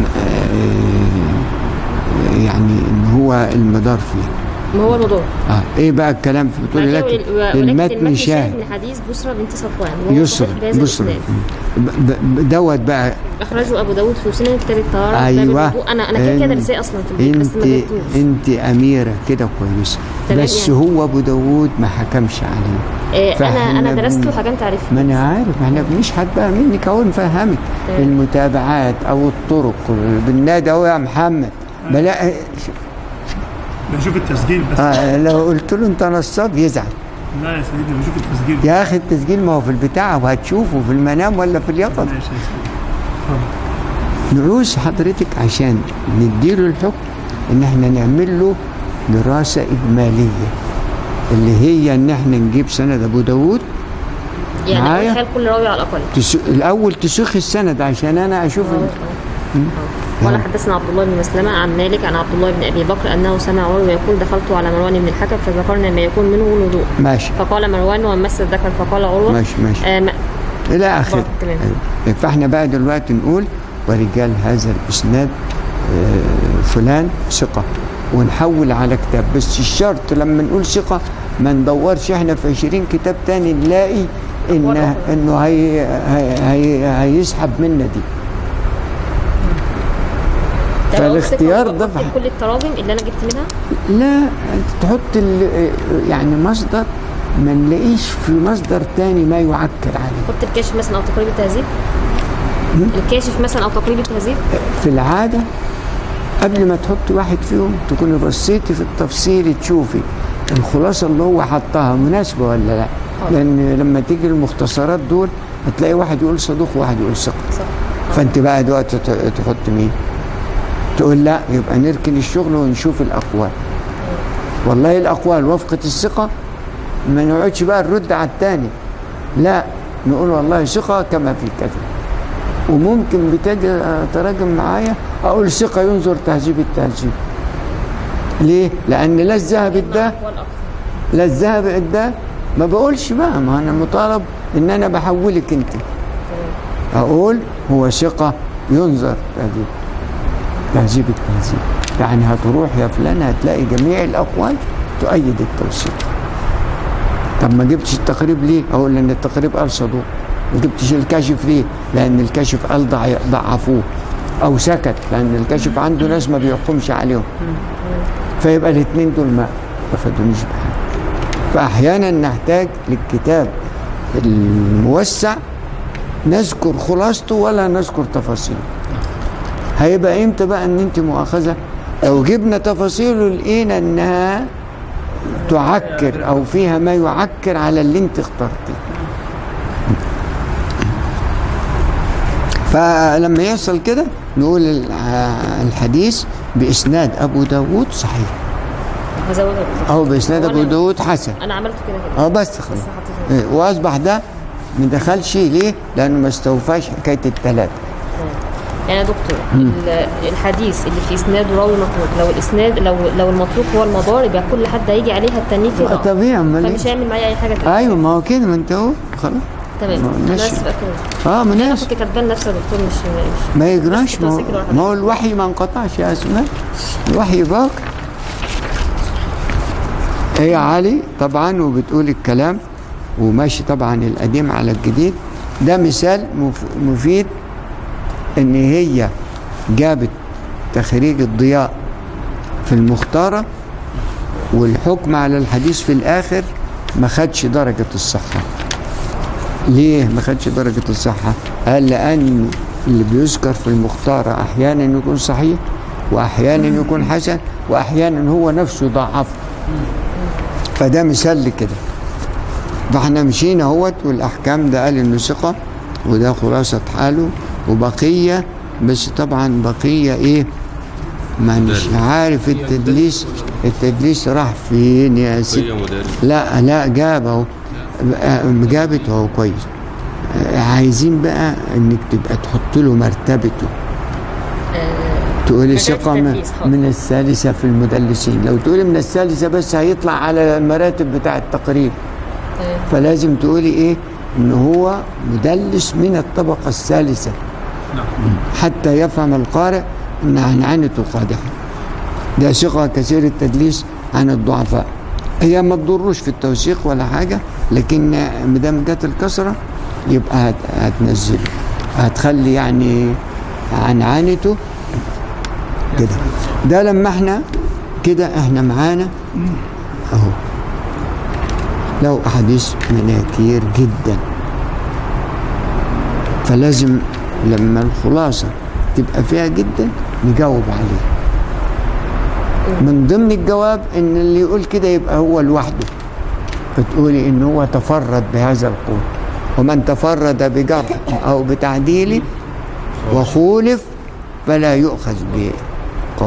يعني ان هو المدار فيه.
ما هو الموضوع
اه ايه بقى الكلام في بتقول لك المتن شاهد
من حديث بسرى بنت صفوان
يسر بسرى دوت بقى
اخرجه ابو داود في سنن كتاب الطهاره.
ايوه
انا انا كده كده رساله اصلا في البيت بس ما جبتوش.
انت اميره كده كويسه بس يعني. هو ابو داود ما حكمش عليه.
إيه انا انا درسته وحكمت عليه.
ما انا عارف ما احنا بنشهد بقى منك اهو نفهمك المتابعات او الطرق بالنادي اهو يا محمد بلا
بشوف التسجيل بس.
آه لو قلت له انت نصاب يزعل.
لا يا سيدي بشوف التسجيل
يا اخي التسجيل ما هو في البتاع وهتشوفه في المنام ولا في اليقظه.
ماشي يا
سيدي. نعوز حضرتك عشان نديله الحكم ان احنا نعمل له دراسه اجماليه اللي هي ان احنا نجيب سند ابو داود
يعني اول كل راوي على الاقل
تسو... الاول تسوخ السند عشان انا اشوف
قال حدثنا عبد الله بن مسلمة عن مالك عن عبد الله بن ابي بكر انه سمع عروه يقول دخلت على مروان بن الحكم فذكرنا ما يكون منه الوضوء.
ماشي.
فقال مروان ومس الذكر فقال عروه
ماشي ماشي
آه ما
الى اخره. أيوة. فاحنا بقى دلوقتي نقول ورجال هذا الاسناد آه فلان ثقه ونحول على كتاب بس الشرط لما نقول ثقه ما ندورش احنا في عشرين كتاب تاني نلاقي انه انه هي هي هي هيسحب منا دي. فالاختيار ده
كل التراجم اللي انا جبت منها
لا تحط يعني مصدر ما نلاقيش في مصدر تاني ما يعكر عليه.
حط الكاشف مثلا او تقريب التهذيب. الكاشف مثلا او تقريب التهذيب
في العاده قبل ما تحط واحد فيهم تكوني بصيتي في التفصيل تشوفي الخلاصه اللي هو حطها مناسبه ولا لا. لان لما تيجي المختصرات دول هتلاقي واحد يقول صدوق وواحد يقول ثقه. فانت بقى دلوقتي تحط مين؟ تقول لا يبقى نركن الشغل ونشوف الأقوال. والله الأقوال وفقة الثقة ما نقعدش بقى نرد على الثاني. لا نقول والله ثقة كما في كذا. وممكن بتجي تراجم معايا أقول ثقة ينظر تهذيب التهذيب. ليه؟ لأن لا الذهب ده لا الذهب ده ما بقولش بقى ما أنا مطالب إن أنا بحولك أنت. أقول هو ثقة ينظر تهذيب تهذيب التهذيب. يعني هتروح يا فلان هتلاقي جميع الأقوال تؤيد التوثيق. طب ما جبتش التقريب ليه؟ أقول لأن التقريب قال صدوق. ما جبتش الكاشف ليه؟ لأن الكاشف قال ضعفوه. أو سكت لأن الكاشف عنده ناس ما بيحكمش عليهم. فيبقى الاثنين دول ما أفادونيش بحاجة. فأحيانا نحتاج للكتاب الموسع نذكر خلاصته ولا نذكر تفاصيله. هيبقى امتى بقى ان انت مؤاخذه لو جبنا تفاصيله لقينا انها تعكر او فيها ما يعكر على اللي انت اخترتيه. فلما يحصل كده نقول الحديث باسناد ابو داود صحيح او باسناد ابو داود حسن.
انا عملت كده كده
اه بس خلاص واصبح ده ما دخلش ليه؟ لانه ما استوفاش حكايه الثلاثه.
يعني يا دكتور الحديث اللي في اسناد راوي متروك لو الاسناد لو لو المتروك هو المدار يبقى كل حد هيجي عليها التاني في ضعف.
طبيعي
فمش هيعمل معايا اي حاجه تانية.
ايوه ما هو كده ما انت اهو خلاص
تمام. انا اسف كده
اه من
انا كنت كاتبان نفسي يا دكتور مش مش
ما يجراش ما هو الوحي ما انقطعش يا اسماء. الوحي باق. هي علي طبعا وبتقول الكلام وماشي طبعا القديم على الجديد. ده مثال مفيد ان هي جابت تخريج الضياء في المختارة والحكم على الحديث في الاخر ما خدش درجة الصحة. ليه ما خدش درجة الصحة؟ قال لان اللي بيذكر في المختارة احيانا يكون صحيح واحيانا يكون حسن واحيانا هو نفسه ضعف. فده مثال لكده. فاحنا مشينا اهوت والاحكام ده قال انه ثقة وده خلاصة حاله وبقية بس طبعا بقية ايه ما مش عارف التدليس التدليس راح فين يا ست. لا لا جاب اهو جابت اهو كويس. عايزين بقى انك تبقى تحط له مرتبته. تقولي ثقة من الثالثة في المدلسين. لو تقولي من الثالثة بس هيطلع على المراتب بتاع التقريب. فلازم تقولي ايه ان هو مدلس من الطبقة الثالثة حتى يفهم القارئ ان عنعنته قادحة. ده ثقة كثير التدليس عن الضعفاء. هي ما تضروش في التوثيق ولا حاجة، لكن مدام جت الكسرة يبقى هت- هتنزله، هتخلي يعني عنعنته كده. ده لما احنا كده احنا معانا اهو لو احاديث مناكير جدا، فلازم لما الخلاصة تبقى فيها جدا نجاوب عليه. من ضمن الجواب ان اللي يقول كده يبقى هو لوحده، بتقولي ان هو تفرد بهذا القول، ومن تفرد بجرح او بتعديل وخولف فلا يؤخذ بقول.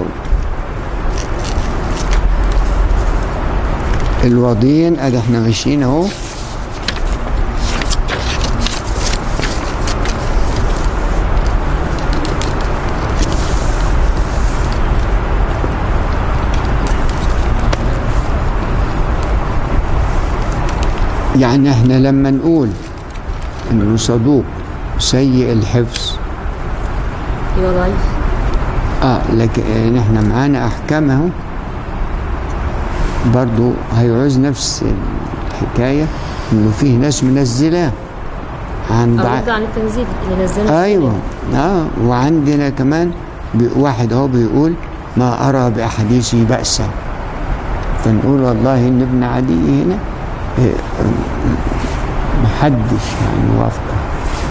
الوضين ادي احنا ماشيين اهو. يعني احنا لما نقول انه صدوق سيء الحفظ
يبقى ضعيف.
اه لكن احنا معانا احكامه برضو هيعوز نفس الحكاية، انه فيه ناس منزلاه عن
الرد
ضع...
عن التنزيل اللي نزلنا.
ايوه اه وعندنا كمان بي- واحد اهو بيقول ما ارى باحاديثه بأسا، فنقول والله ان ابن عدي هنا إيه، محدش يعني وافقه،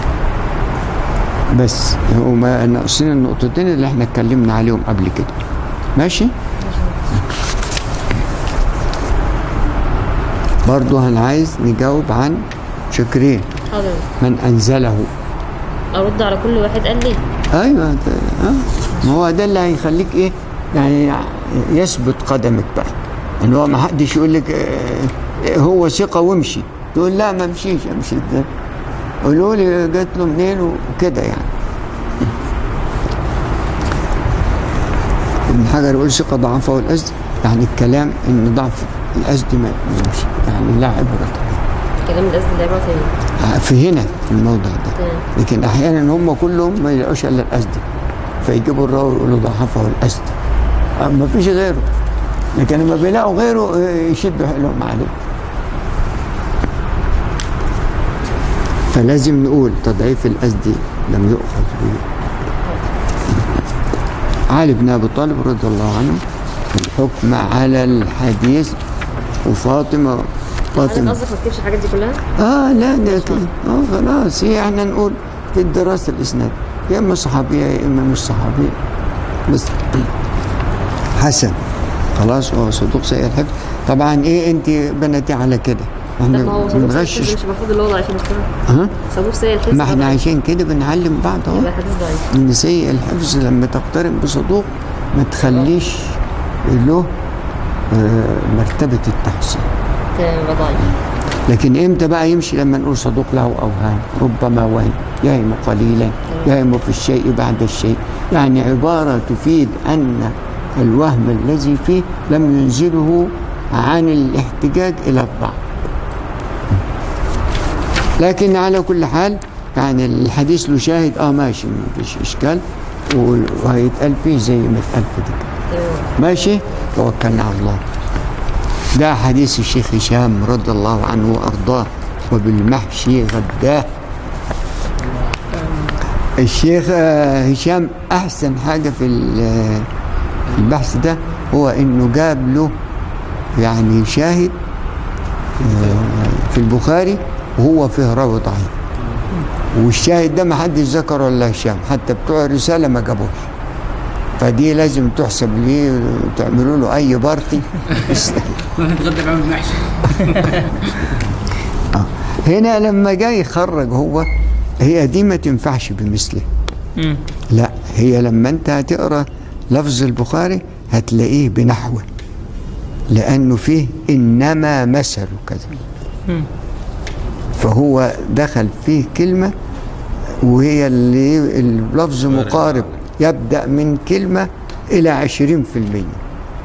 بس هو ما ناقصين النقطتين اللي احنا اتكلمنا عليهم قبل كده. ماشي. برضه انا عايز نجاوب عن شكرين
حاضر.
من انزله.
ارد على كل واحد قال ليه.
ايوه ده- اه ما هو ده اللي هيخليك ايه يعني يثبت قدمك بقى، ان هو ما حدش يقول لك آه، هو ثقه وامشي، تقول لا ما امشيش. امشي ازاي؟ قولوا لي جات له منين وكده يعني. ابن حجر يقول ثقه ضعفه والأزد، يعني الكلام ان ضعف الأزد ما يمشي، يعني لا عبره
كلام الأسد اللي عبارة ايه؟
في هنا في الموضع ده.
تمام.
لكن احيانا هم كلهم ما يلاقوش الا الأزدي، فيجيبوا الراوي يقولوا ضعفه الأزدي، آه، ما فيش غيره. لكن لما بيلاقوا غيره آه، يشدوا حيلهم عليه. فلازم نقول تضعيف الأزدي لم يؤخذ به. علي بن ابي طالب رضي الله عنه الحكم على الحديث، وفاطمه
هل
فاطمه
قصدك ما تكتبش الحاجات دي كلها؟
اه لا ده كده اه خلاص. هي احنا نقول في الدراسه الاسناد يا اما صحابيه يا اما مش صحابيه بس. حسن خلاص هو صدوق سيء الحفظ. طبعا ايه انت بنتي على كده، احنا
طب ما هو صدوق سيء الحفظ
بنغشش.
مش المفروض اللي هو ضعيف المجتمع.
ها
صدوق سيء الحفظ
ما احنا
طبعاً.
عشان كده بنعلم بعض اهو
يبقى حديث ضعيف.
ان سيء الحفظ لما تقترن بصدوق ما تخليش له آه، مرتبه التحسين.
تمام يبقى ضعيف.
لكن امتى بقى يمشي؟ لما نقول صدوق له اوهام، ربما وهم، يهم قليلا، يهم في الشيء بعد الشيء، يعني عباره تفيد ان الوهم الذي فيه لم ينزله عن الاحتجاج الى الضعف. لكن على كل حال يعني الحديث له شاهد اه ماشي ما فيش اشكال، وهيتقال فيه زي ما اتقال في دي.
تمام.
ماشي. توكلنا على الله. ده حديث الشيخ هشام رضي الله عنه وارضاه، وبالمحشي غداه. الشيخ آه، هشام احسن حاجه في ال- في البحث ده هو انه جاب له يعني شاهد آه، في البخاري وهو فيه راوي ضعيف، والشاهد ده ما حدش ذكره الا هشام، حتى بتوع الرساله ما جابوش. فدي لازم تحسب ليه وتعملوا له اي بارتي.
روح نتغدى معاهم المحشي.
آه. هنا لما جاي يخرج هو، هي دي ما تنفعش بمثله.
مم.
لا هي لما انت هتقرا لفظ البخاري هتلاقيه بنحوه، لانه فيه انما مثل كذا،
مم.
فهو دخل فيه كلمه وهي اللي اللفظ مقارب، يبدا من كلمه الى عشرين في المية.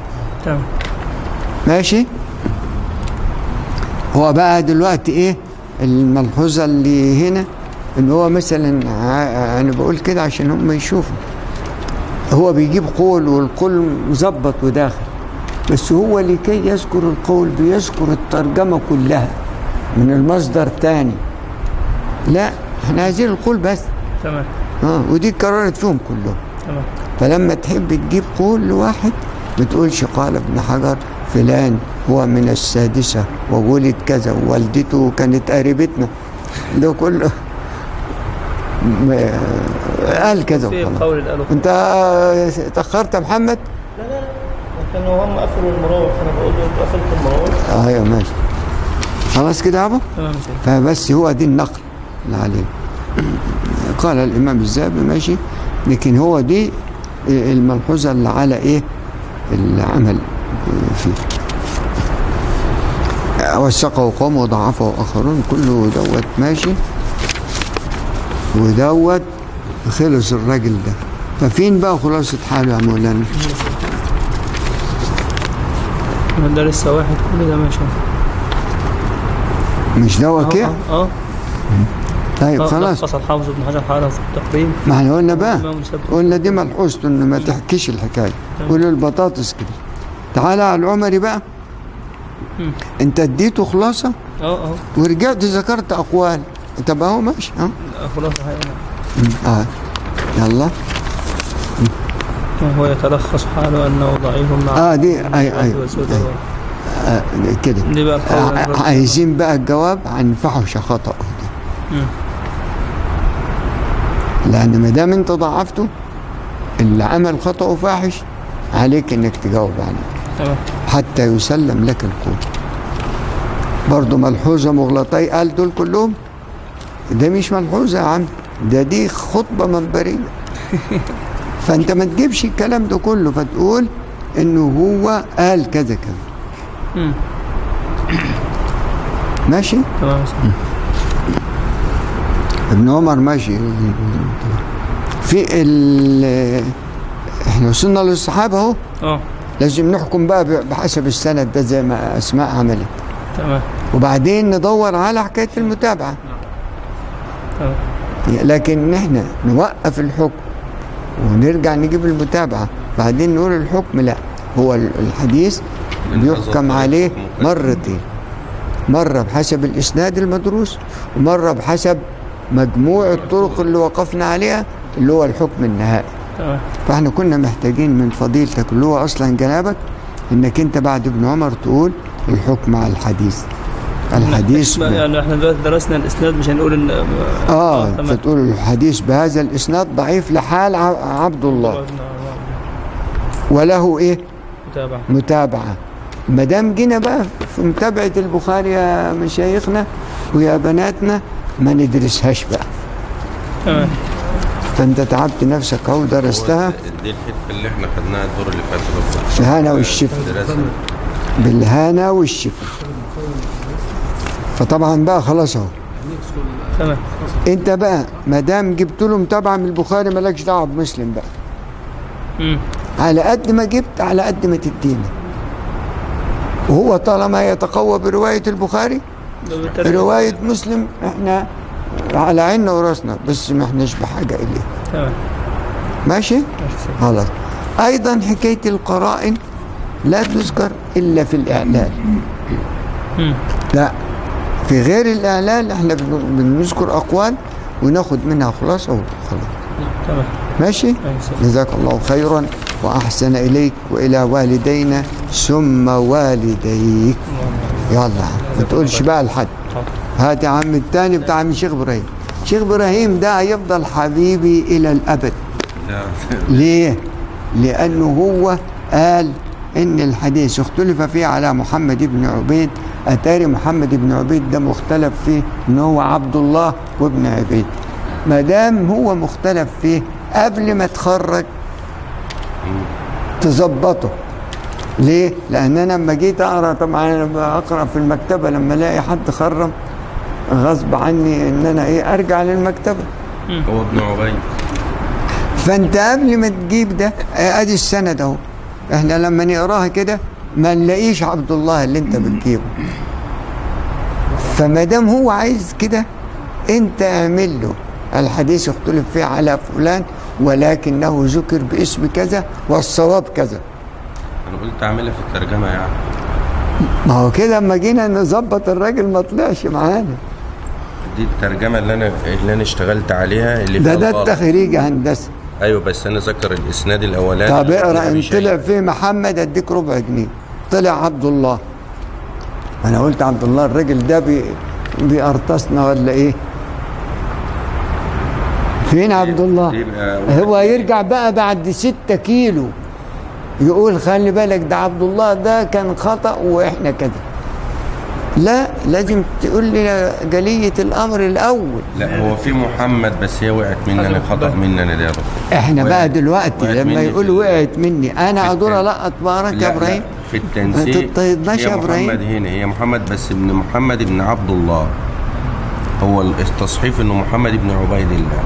تمام.
ماشي. هو بقى دلوقتي ايه الملحوظة اللي هنا ان هو مثلا ع- انا بقول كده عشان هم يشوفوا، هو بيجيب قول والقول مظبط وداخل، بس هو لكي يذكر القول بيذكر الترجمة كلها من المصدر تاني. لا احنا عايزين القول بس.
تمام
اه ودي اتكررت فيهم كلهم.
تمام.
فلما تحب تجيب قول لواحد بتقولش قال ابن حجر فلان هو من السادسة وولد كذا ووالدته كانت قريبتنا، ده كله م- قال كذا
في
وخلاص.
القول اللي قاله.
انت تأخرت يا محمد؟
كانوا هم قفلوا المراوح فانا بقول له انتوا قفلتوا المراوح.
اه ايوه ماشي خلاص كده يا ابو.
تمام يا سيدي.
فبس هو دي النقل اللي عليه. قال الامام الذهبي ماشي، لكن هو دي الملحوظه اللي على ايه العمل فيه. وثقه قوم وضعفه اخرون، كله دوت ماشي، ودوت خلص الراجل ده. ففين بقى خلاصه حاله يا مولانا؟
ده لسه واحد كل ده ماشي.
مش دوت كده؟
اه اه
طيب
آه،
خلاص.
لخص الحافظ ابن حجر حاله في التقريب.
ما احنا قلنا بقى،
الإمام السبت.
قلنا دي ملحوظته ان ما تحكيش الحكايه، قول البطاطس كده. تعالى على العمري بقى،
مم.
انت اديته خلاصه
اه اه
ورجعت ذكرت اقوال، طب اهو ماشي اه
خلاص هي
اه يلا
وهو يتلخص حاله انه ضعيف مع
اه دي اي اي
وسوده.
آه كده.
دي بقى القول
آه
الرابع.
عايزين بقى الجواب عن فحش خطأه ده،
مم.
لان ما دام انت ضعفته اللي عمل خطأه فاحش عليك انك تجاوب عليه
تمام.
حتى يسلم لك القول. برضه ملحوظه مغلطي قال دول كلهم، ده مش ملحوظه يا عم، ده دي خطبه منبريه. فانت ما تجيبش الكلام ده كله فتقول انه هو قال كذا كذا.
مم.
ماشي.
تمام يا سيدي.
ابن عمر ماشي. في ال احنا وصلنا للصحابه اهو،
اه
لازم نحكم بقى بحسب السند ده زي ما اسماء عملت،
تمام
وبعدين ندور على حكايه المتابعه.
تمام.
لكن احنا نوقف الحكم ونرجع نجيب المتابعه بعدين نقول الحكم، لا، هو الحديث بيحكم عليه مرتين، مره بحسب الاسناد المدروس ومره بحسب مجموع الطرق اللي وقفنا عليها اللي هو الحكم النهائي.
تمام.
فاحنا كنا محتاجين من فضيلتك اللي هو اصلا جنابك انك انت بعد ابن عمر تقول الحكم على الحديث. الحديث ب...
يعني احنا دلوقتي درسنا الاسناد مش هنقول ان
اه
تمام.
فتقول الحديث بهذا الاسناد ضعيف لحال ع- عبد الله وله ايه
متابعة.
متابعه. ما دام جينا بقى في متابعه البخاري يا مشايخنا ويا بناتنا ما ندرسهاش بقى،
تمام.
فانت تعبت نفسك اهو درستها.
دي الحته اللي احنا خدناها الدور اللي فات ده.
بالهنا والشفا،
دراسة.
بالهنا والشفا. فطبعا بقى خلاص اهو
تمام.
انت بقى ما دام جبت له متابعه من البخاري مالكش دعوه بمسلم بقى،
مم.
على قد ما جبت على قد ما تدينا. وهو طالما يتقوى بروايه البخاري
ده بالترتيب.
روايه مسلم احنا على عيننا وراسنا، بس ما احناش بحاجه اليه.
تمام.
ماشي؟
ماشي سيدي.
خلاص. ايضا حكايه القرائن لا تذكر الا في الاعلال،
مم.
لا، في غير الاعلال احنا بن- بنذكر اقوال وناخد منها خلاصه وخلاص.
تمام.
ماشي؟
ماشي سيدي.
جزاك الله خيرا واحسن اليك والى والدينا ثم والديك. يلا ما تقولش بقى لحد. هات يا عم الثاني بتاع عم شيخ ابراهيم. شيخ ابراهيم ده هيفضل حبيبي الى الابد.
لا.
ليه؟ لانه هو قال ان الحديث اختلف فيه على محمد بن عبيد، اتاري محمد بن عبيد ده مختلف فيه ان هو عبد الله وابن عبيد. ما دام هو مختلف فيه قبل ما تخرج تظبطه. ليه؟ لان انا لما جيت اقرا، طبعا انا بقرا في المكتبه لما الاقي حد خرم غصب عني ان انا ايه ارجع للمكتبه.
هو ابن عبيد.
فانت قبل ما تجيب ده آه، ادي السند اهو، احنا لما نقراها كده ما نلاقيش عبد الله اللي انت بتجيبه. فما دام هو عايز كده انت اعمل له الحديث اختلف فيه على فلان ولكنه ذكر باسم كذا والصواب كذا.
انا قلت اعملها في الترجمه يعني.
ما هو كده اما جينا نظبط الراجل ما طلعش معانا.
دي الترجمه اللي انا اللي انا اشتغلت عليها اللي
ده ده التخريج هندسه.
ايوه بس انا ذكر الاسناد الاولاني.
طب اقرا ان طلع فيه محمد اديك ربع جنيه، طلع عبد الله. انا قلت عبد الله الراجل ده بي بيقرطسنا ولا ايه؟ فين عبد الله؟ هو يرجع بقى بعد ستة كيلو يقول خلي بالك ده عبد الله ده كان خطأ واحنا كده. لا لازم تقول لي جلية الامر الاول.
لا هو في محمد بس هي وقعت مني خطأ مني انا ده يا دكتور.
احنا بقى دلوقتي لما يقول وقعت مني انا ادور القط بارك يا ابراهيم.
في التنسيق
ما تطيبناش يا ابراهيم.
محمد هنا هي محمد بس ابن محمد ابن عبد الله. هو التصحيح انه محمد ابن عبيد الله.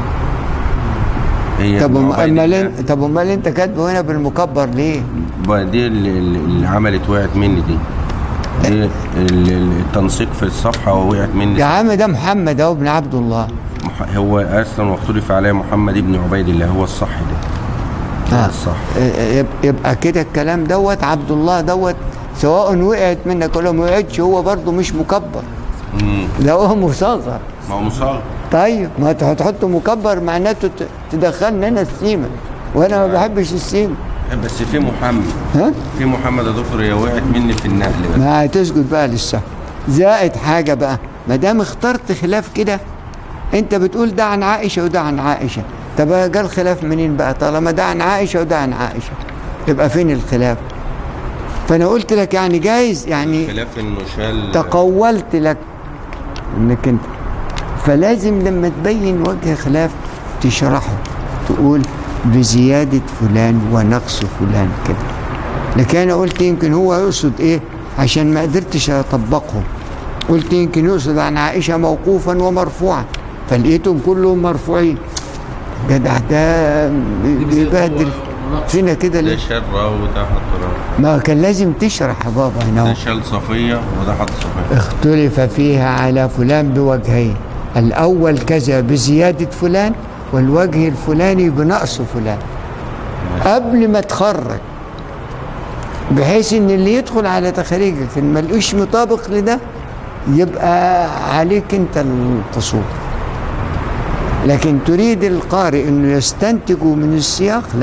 هي
طب امال طب امال انت كاتبه هنا بالمكبر ليه؟
دي اللي, اللي عملت وقعت مني دي. دي التنسيق في الصفحه ووقعت مني.
يا عم ده محمد اهو ابن عبد الله.
هو اصلا واختلف عليه محمد ابن عبيد الله هو الصح ده.
آه.
الصح.
يبقى كده الكلام دوت عبد الله دوت سواء وقعت منك ولا ما وقعتش هو برضه مش مكبر.
امم
ده هو مصغر.
ما هو مصغر.
طيب ما هتحطه مكبر معناته تدخلنا هنا السيمه وانا ما بحبش السيمه.
بس في محمد.
ها؟
في محمد يا دكتور هي وقعت مني في النقل بس.
ما هتسجد بقى للسهو. زائد حاجه بقى ما دام اخترت خلاف كده انت بتقول ده عن عائشه وده عن عائشه. طب جه الخلاف منين بقى طالما ده عن عائشه وده عن عائشه يبقى فين الخلاف؟ فانا قلت لك يعني جايز يعني
خلاف انه شال
تقولت لك انك انت فلازم لما تبين وجه خلاف تشرحه تقول بزيادة فلان ونقص فلان كده. لكن انا قلت يمكن هو يقصد ايه عشان ما قدرتش اطبقهم. قلت يمكن يقصد عن عائشة موقوفا ومرفوعا فلقيتهم كلهم مرفوعين. جدع ده بيبهدل فينا كده ليه؟
ده شال راو وده حط راو.
ما كان لازم تشرح يا بابا هنا.
ده شال صفية وده حط صفية.
اختلف فيها على فلان بوجهين. الأول كذا بزيادة فلان والوجه الفلاني بنقص فلان قبل ما تخرج بحيث ان اللي يدخل على تخريجك ان ملقوش مطابق لده يبقى عليك انت التصوير. لكن تريد القارئ انه يستنتج من السياق لا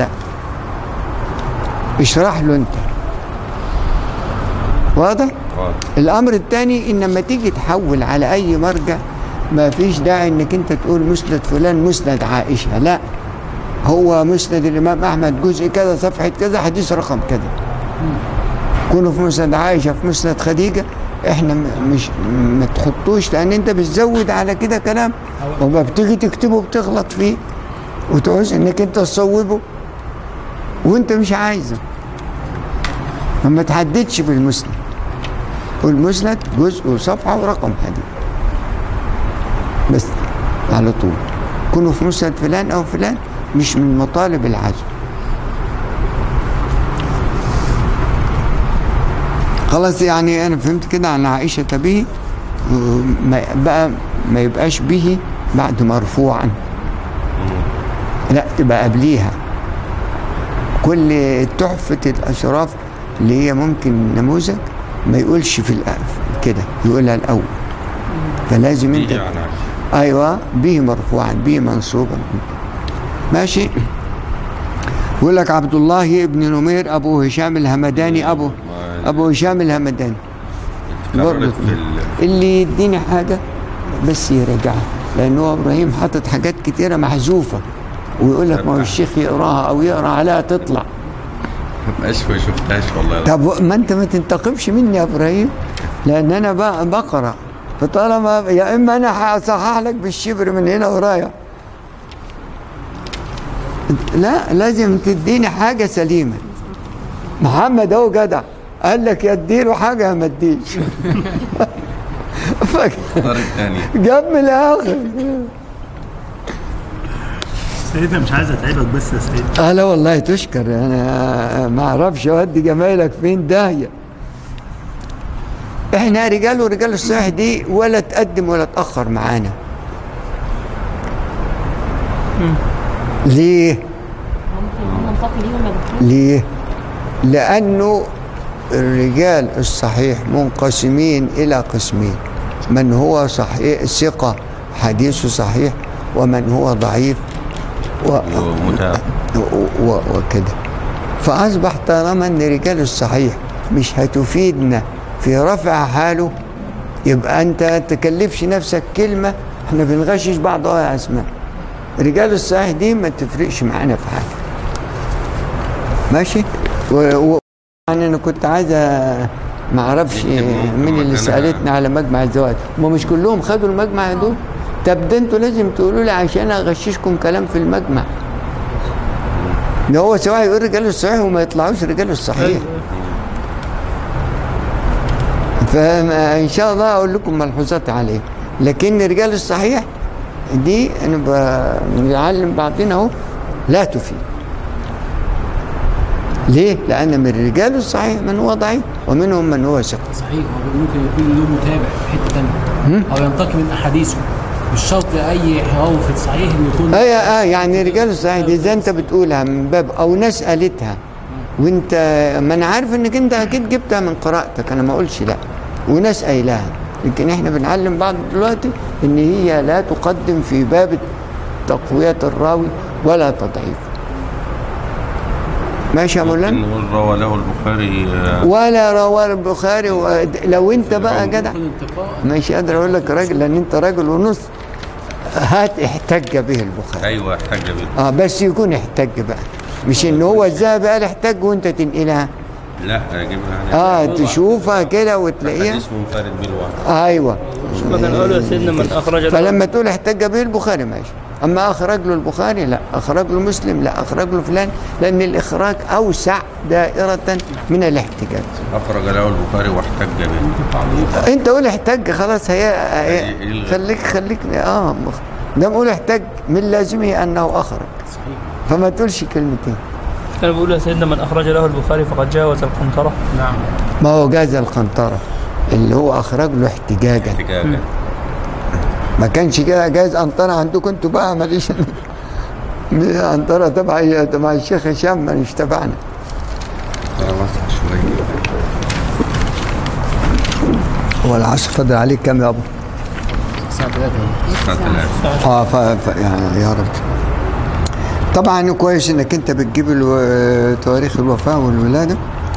اشرح له انت. واضح؟
واضح.
الامر الثاني ان لما تيجي تحول على اي مرجع ما فيش داعي انك انت تقول مسند فلان مسند عائشة. لا هو مسند الامام احمد جزء كذا صفحة كذا حديث رقم كذا. كونوا في مسند عائشة في مسند خديجة احنا مش ما تحطوش لان انت بتزود على كده كلام وما بتيجي تكتبه بتغلط فيه وتعوز انك انت تصوبه وانت مش عايزه. ما تحددش بالمسند. قول مسند جزء وصفحة ورقم حديث بس على طول. كونوا في مسند فلان او فلان مش من مطالب العزم. خلاص يعني انا فهمت كده عن عائشة به بقى ما يبقاش به بعد مرفوعا لا تبقى قبليها. كل تحفة الاشراف اللي هي ممكن نموذج ما يقولش في كده يقولها الاول. فلازم انت ايوه به مرفوعا به منصوبا ماشي. يقول لك عبد الله ابن نمير ابو هشام الهمداني ابو ابو هشام الهمداني برضه اللي يديني حاجه بس يرجعها لانه ابراهيم حاطط حاجات كتيره محذوفه ويقول لك ما هو الشيخ يقراها او يقرا عليها تطلع.
ما شفتهاش والله.
طب ما انت ما تنتقمش مني يا ابراهيم لان انا بقرا فطالما يا اما انا هصحح لك بالشبر من هنا ورايا. لا لازم تديني حاجه سليمه. محمد اهو جدع قال لك يا اديله حاجه ما اديش.
الطريق الثاني
جاب من الاخر.
سيدنا مش عايز اتعبك بس يا سيدنا.
اه لا والله تشكر انا ما اعرفش اودي جمايلك فين داهيه. احنا رجال ورجال الصحيح دي ولا تقدم ولا تأخر معانا. ليه؟
ممكن ننتقي ليهم يا دكتور.
ليه؟ لأنه الرجال الصحيح منقسمين إلى قسمين، من هو صحيح ثقة حديثه صحيح، ومن هو ضعيف و... و... وكده. فأصبح طالما أن رجال الصحيح مش هتفيدنا في رفع حاله، يبقى أنت تكلفش نفسك كلمة. احنا بنغشش بعض اه يا أسماء. رجال الصحيح دي ما تفرقش معانا في حاجة. ماشي؟ و... و... يعني أنا كنت عايز ما اعرفش مين اللي سألتني على مجمع الزواج، ما مش كلهم خدوا المجمع دول؟ طب ده انتوا لازم تقولوا لي عشان اغششكم كلام في المجمع. ده هو سواء يقول رجال الصحيح وما يطلعوش رجال الصحيح. فان شاء الله اقول لكم ملحوظات عليه. لكن رجال الصحيح دي انا بنعلم بعضنا اهو لا تفيد. ليه؟ لأن من الرجال الصحيح من هو ضعيف ومنهم من هو ثقة.
صحيح، ممكن يكون له متابع في حتة ثانية أو ينتقي من أحاديثه، مش شرط أي حوار في الصحيح إنه يكون.
أي آه يعني رجال الصحيح دي إذا أنت بتقولها من باب أو ناس قالتها وأنت ما أنا عارف إنك أنت أكيد جبتها من قراءتك، أنا ما أقولش لا، وناس قايلاها، لكن إحنا بنعلم بعض دلوقتي إن هي لا تقدم في باب تقوية الراوي ولا تضعيفه. ماشي يا مولانا؟
نقول روى له البخاري
ولا روى البخاري. لو انت بقى جدع مش قادر اقول لك راجل، لان انت راجل ونص، هات احتج به البخاري.
ايوه احتج به.
اه بس يكون احتج بقى، مش ان هو الذهبي قال احتج وانت تنقلها.
لا اجيبها
اه تشوفها كده وتلاقيها
حديث منفرد بالواحد.
ايوه.
مثلا نقول يا سيدنا من اخرج.
فلما تقول احتج به البخاري ماشي، اما اخرج له البخاري لا، اخرج له مسلم لا، اخرج له فلان، لان الاخراج اوسع دائره من الاحتجاج.
اخرج له البخاري واحتج به.
انت قول احتج خلاص. هي, هي خليك خليك اه ده قول احتج من لازمه انه اخرج، فما تقولش كلمتين.
كان بيقول يا سيدنا من اخرج له البخاري فقد جاوز القنطره.
نعم.
ما هو جاز القنطره اللي هو اخرج له احتجاجا.
احتجاجا.
ما كانش كده جايز قنطره عندكم انتوا بقى، ماليش قنطره تبع تبع الشيخ هشام مش تبعنا. هو العصر فضل عليك كام يا ابو؟
الساعة ثلاثة.
الساعة ثلاثة.
اه ف... ف... يعني يا رب. طبعا كويس انك انت بتجيب الو... تواريخ الوفاه والولاده.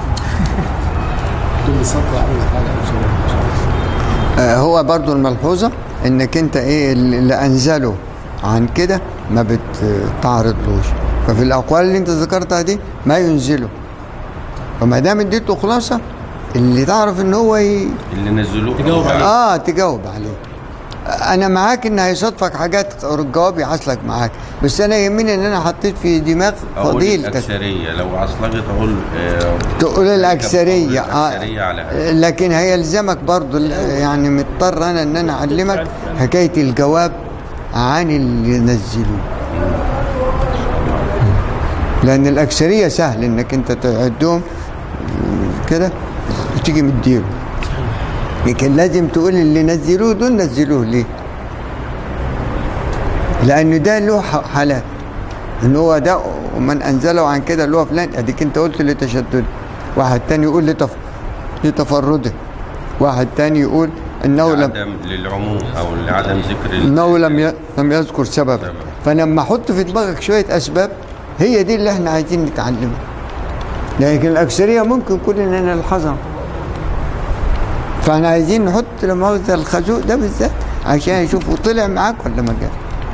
كل سطر أول حاجة.
آه هو برضو الملحوظه انك انت ايه اللي انزله عن كده ما بتعرضلوش، ففي الاقوال اللي انت ذكرتها دي ما ينزله، فما دام اديته خلاصه اللي تعرف ان هو ي...
اللي نزلوه
تجاوب عليه.
اه تجاوب عليه. انا معاك ان هيصادفك حاجات الجواب يعصلك معاك، بس انا يهمني ان انا حطيت في دماغ فضيلتك.
الاكثريه لو عصلجت اقول آه
تقول الاكثريه
آه
على لكن هيلزمك برضو يعني مضطر انا ان انا اعلمك حكايه الجواب عن اللي نزلوه، لان الاكثريه سهل انك انت تعدهم كده وتيجي مديله، لكن لازم تقول اللي نزلوه دول نزلوه ليه؟ لأن ده له حالات، إن هو ده ومن أنزله عن كده اللي هو فلان، أديك أنت قلت لتشدده، واحد تاني يقول لتف... لتفرده، واحد تاني يقول إنه لم
للعموم أو لعدم ذكر
إنه لم ي... لم يذكر سبب. فلما أحط في دماغك شوية أسباب هي دي اللي إحنا عايزين نتعلمها، لكن الأكثرية ممكن كلنا نلحظها. فاحنا عايزين نحط لمؤاخذة الخازوق ده بالذات عشان يشوفوا طلع معاك ولا ما جاش.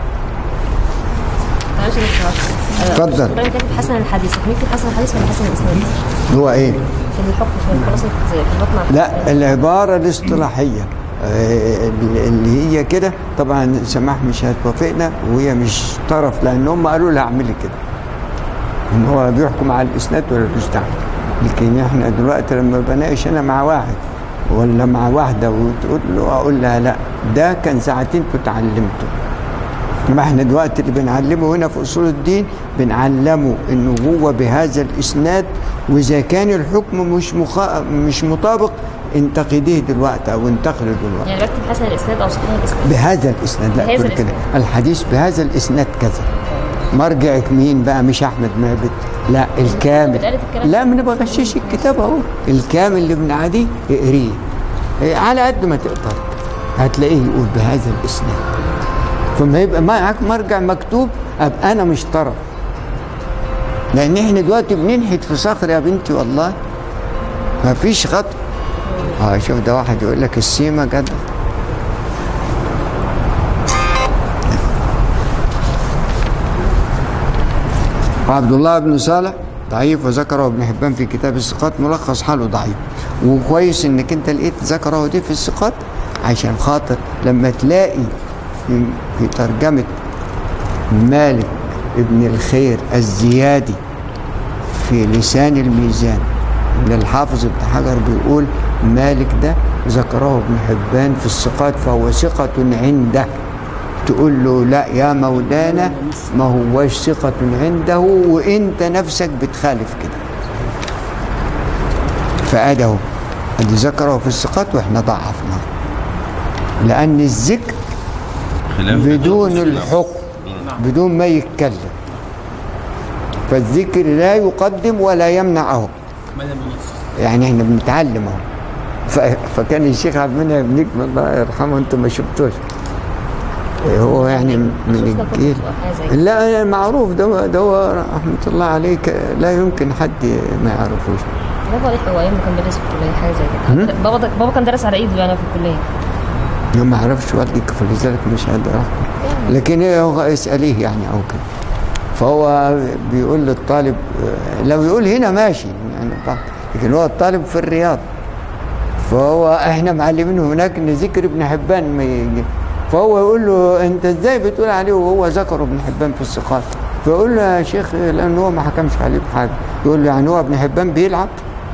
اتفضل.
حضرتك كاتب حسن الحديث، نكتب حسن الحديث ولا حسن الاسناد؟
هو ايه؟
في الحكم في خلاصة في المطمع.
لا العبارة الاصطلاحية اللي هي كده، طبعا سماح مش هتوافقنا وهي مش طرف، لان هم قالوا لها اعملي كده. ان هو بيحكم على الاسناد ولا الاسناد، لكن احنا دلوقتي لما بناقش انا مع واحد ولا مع واحدة وتقول له أقول لها لا ده كان ساعتين تتعلمته. ما احنا دلوقتي اللي بنعلمه هنا في أصول الدين بنعلمه إنه هو بهذا الإسناد، وإذا كان الحكم مش مخ... مش مطابق انتقديه دلوقتي او انتقله دلوقتي.
يعني بكتب حسن الاسناد او صحيح الاسناد
بهذا الاسناد، لا
بهذا
تقول كده
الإسناد.
الحديث بهذا الاسناد كذا. مرجعك مين بقى؟ مش احمد معبد، لا الكامل.
قالت الكلام
لا من بغشش الكتاب اهو، الكامل اللي ابن عدي اقريه إيه، على قد ما تقدر هتلاقيه يقول بهذا الاسناد. فما يبقى معك مرجع مكتوب ابقى انا مش طرف، لان احنا دلوقتي بننحت في صخر يا بنتي والله ما فيش خطر. اه شوف ده واحد يقول لك السيمه جد. وعبد الله بن صالح ضعيف وذكره ابن حبان في كتاب الثقات، ملخص حاله ضعيف. وكويس انك انت لقيت ذكره دي في الثقات عشان خاطر لما تلاقي في, في ترجمه مالك ابن الخير الزيادي في لسان الميزان للحافظ ابن حجر بيقول مالك ده ذكره ابن حبان في الثقات فهو ثقة عنده، تقول له لا يا مولانا ما هوش ثقة عنده وانت نفسك بتخالف كده. فأده اللي ذكره في الثقات واحنا ضعفناه، لأن الذكر بدون الحكم بدون ما يتكلم، فالذكر لا يقدم ولا يمنعه. يعني احنا بنتعلم اهو. فكان الشيخ عبد المنعم نجم الله يرحمه، انتم ما شفتوش، هو يعني من الجيل لا معروف ده ده هو رحمه الله عليه، لا يمكن حد ما يعرفوش.
بابا ليه هو ايام كان بيدرس في الكليه حاجه زي كده. بابا بابا كان درس على ايده يعني في الكليه.
ما اعرفش والدك فلذلك مش قادر احكم، لكن هو اساليه يعني او كده. فهو بيقول للطالب لو يقول هنا ماشي يعني، لكن هو الطالب في الرياض، فهو احنا معلمينه هناك ان ذكر ابن حبان ما يجي، فهو يقول له انت ازاي بتقول عليه وهو ذكر ابن حبان في الثقات؟ فيقول له يا شيخ لان هو ما حكمش عليه بحاجه. يقول له يعني هو ابن حبان بيلعب؟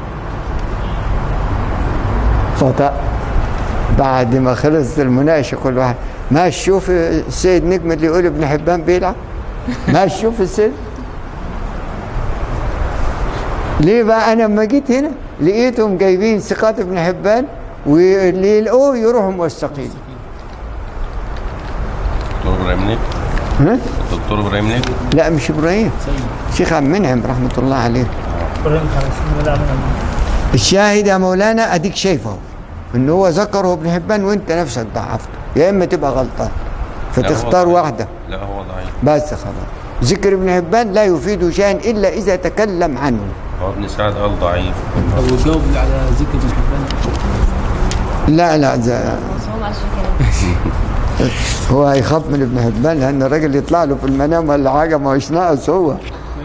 فطق بعد ما خلص المناقشه كل واحد ما تشوف السيد نجم اللي يقول ابن حبان بيلعب؟ ما تشوف السيد. ليه بقى؟ انا لما جيت هنا لقيتهم جايبين ثقات ابن حبان واللي يلقوه يروحوا موثقين.
دكتور ابراهيم نجم؟
ها؟
دكتور ابراهيم نجم؟
لا مش ابراهيم، الشيخ عبد المنعم رحمه الله عليه.
ابراهيم خلاص.
الشاهد يا مولانا اديك شايفه ان هو ذكره ابن حبان وانت نفسك ضعفته، يا اما تبقى غلطان فتختار واحده.
لا هو ضعيف
بس خلاص. ذكر ابن حبان لا يفيد شيئا الا اذا تكلم عنه.
هو ابن سعد قال ضعيف.
طب وجاوب على ذكر ابن حبان؟
لا لا ده
هو معلش كده.
هو هيخاف من ابن حبان لان الراجل يطلع له في المنام ولا حاجه ما هوش ناقص هو.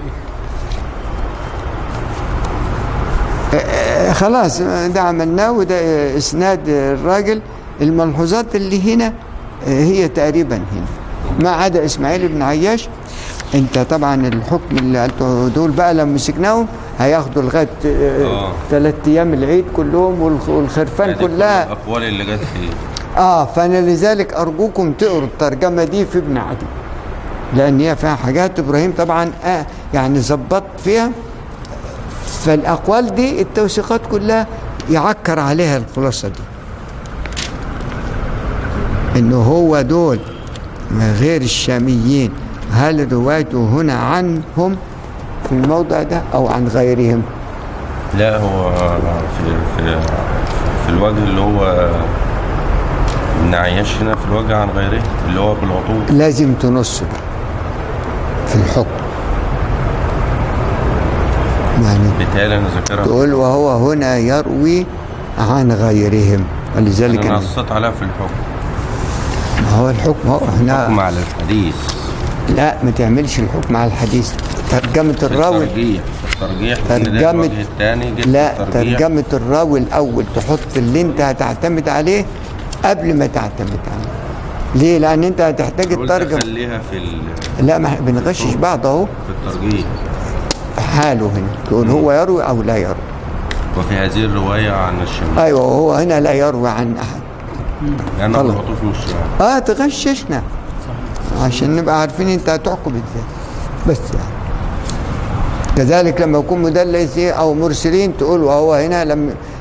خلاص ده عملناه وده اسناد الراجل. الملحوظات اللي هنا هي تقريبا هنا ما عدا اسماعيل بن عياش. انت طبعا الحكم اللي قلته دول بقى لما مسكناهم هياخدوا لغايه ثلاث ايام العيد كلهم والخرفان كلها
الاقوال اللي جت فيه.
اه فانا لذلك ارجوكم تقروا الترجمه دي في ابن عدي لان هي فيها حاجات ابراهيم طبعا آه يعني ظبط فيها. فالاقوال دي التوثيقات كلها يعكر عليها الخلاصه دي انه هو دول غير الشاميين. هل روايته هنا عنهم في الموضع ده او عن غيرهم؟
لا هو في في في الوجه اللي هو ابن عياش هنا في الوجه عن غيره اللي هو بالعطوف.
لازم تنص بقى في الحكم يعني
بالتالي انا ذاكرها
تقول وهو هنا يروي عن غيرهم ولذلك
انا نصت عليها في الحكم.
ما هو الحكم هو هنا
الحكم على الحديث.
لا ما تعملش الحكم على الحديث. ترجمة الراوي
الترجيح الترجيح
ترجمة
الثاني
لا ترجمة الراوي الأول تحط اللي أنت هتعتمد عليه قبل ما تعتمد عليه. ليه؟ لأن أنت هتحتاج الترجمة.
خليها في ال...
لا ما بنغشش بعض أهو
في الترجيح
في حاله هنا تقول هو يروي أو لا يروي.
وفي هذه الرواية عن الشمال.
أيوه وهو هنا لا يروي عن أحد.
لأن العطوف مش
اه تغششنا عشان نبقى عارفين انت هتحكم ازاي بس يعني. كذلك لما يكون مدلس او مرسلين تقول وهو هنا لم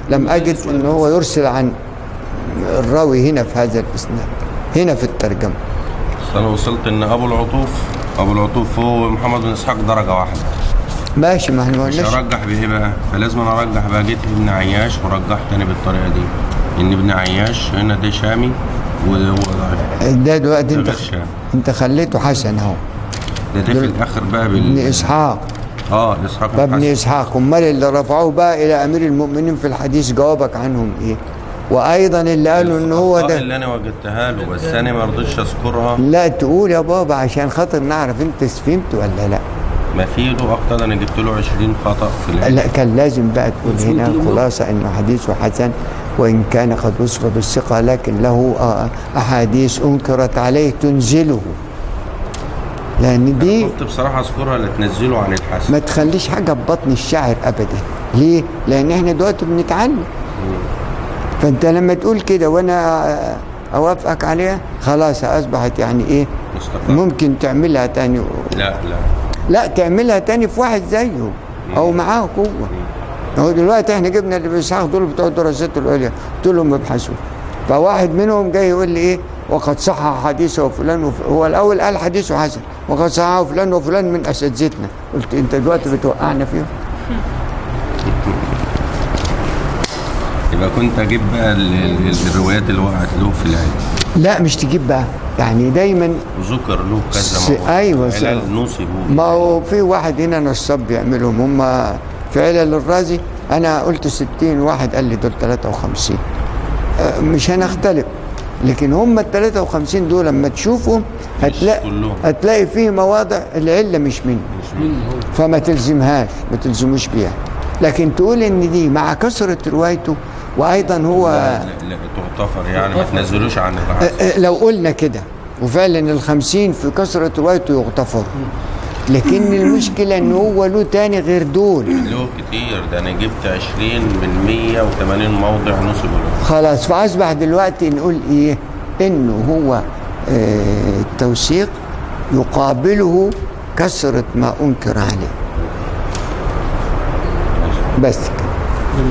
لم أجد أن هو يرسل عن الراوي هنا في هذا الإسناد هنا في الترجمة.
بس أنا وصلت إن أبو العطوف أبو العطوف هو محمد بن إسحاق درجة واحدة.
ماشي، ما احنا ما
مش
قلناش.
هرجح بإيه بقى؟ فلازم أنا أرجح بقى. جيت ابن عياش ورجحت تاني بالطريقة دي إن ابن عياش هنا ده شامي وهو ضعيف.
ده دلوقتي
ده
أنت
غير شامي.
أنت خليته حسن أهو.
ده ده في الآخر بقى بال
ابن إسحاق.
اه إسحاق
فابن
الحسن.
إسحاق أمال اللي رفعوه بقى إلى أمير المؤمنين في الحديث جوابك عنهم إيه؟ وأيضا اللي قالوا إن هو
الأخطاء
ده.
اللي أنا وجدتها له بس أنا ما رضيتش أذكرها.
لا تقول يا بابا عشان خاطر نعرف أنت فهمت ولا لا.
ما في له أخطاء، أنا جبت له عشرين خطأ في العلم.
لا كان لازم بقى تقول هنا خلاصة انه حديثه حسن وان كان قد وصف بالثقة لكن له احاديث انكرت عليه تنزله، لان دي
كنت بصراحة أذكرها لا تنزله عن الحسن.
ما تخليش حاجة ببطن الشاعر ابدا. ليه؟ لان احنا دلوقتي بنتعلم. فانت لما تقول كده وانا اوافقك عليها خلاص اصبحت يعني ايه
مستقر.
ممكن تعملها تاني.
لا لا
لا تعملها تاني في واحد زيه او معاه قوه. هو دلوقتي احنا جبنا اللي بيسحقوا دول بتوع الدراسات العليا قلت لهم ابحثوا، فواحد منهم جاي يقول لي ايه وقد صحح حديثه فلان وف... هو الاول قال حديثه حسن وقد صححه فلان وفلان من اساتذتنا. قلت انت دلوقتي بتوقعنا فيهم.
يبقى كنت اجيب بقى ال- ال- الروايات اللي وقعت له في العلم.
لا مش تجيب بقى يعني دايما
وذكر له كذا
س-
موضوع.
أيوة، س-
علل نصبوا.
ما هو في واحد هنا نصاب بيعملهم هم في علل الرازي. انا قلت ستين واحد قال لي دول ثلاثة وخمسين. أه، مش هنختلف لكن هم ال ثلاثة وخمسين دول لما تشوفهم هتلاقي
كلهم.
هتلاقي فيه مواضع العله مش منه فما تلزمهاش ما تلزموش بيها. لكن تقول ان دي مع كثره روايته وايضا هو
لا, لا, لا تغتفر يعني ما تنزلوش عن
أه،
الحسن.
أه، لو قلنا كده وفعلا الخمسين في كثره روايته يغتفر، لكن المشكله ان هو له تاني غير دول.
له كتير، ده انا جبت عشرين من مية وثمانين موضع نصب له.
خلاص فاصبح دلوقتي نقول ايه انه هو آه التوثيق يقابله كثره ما انكر عليه بس كده.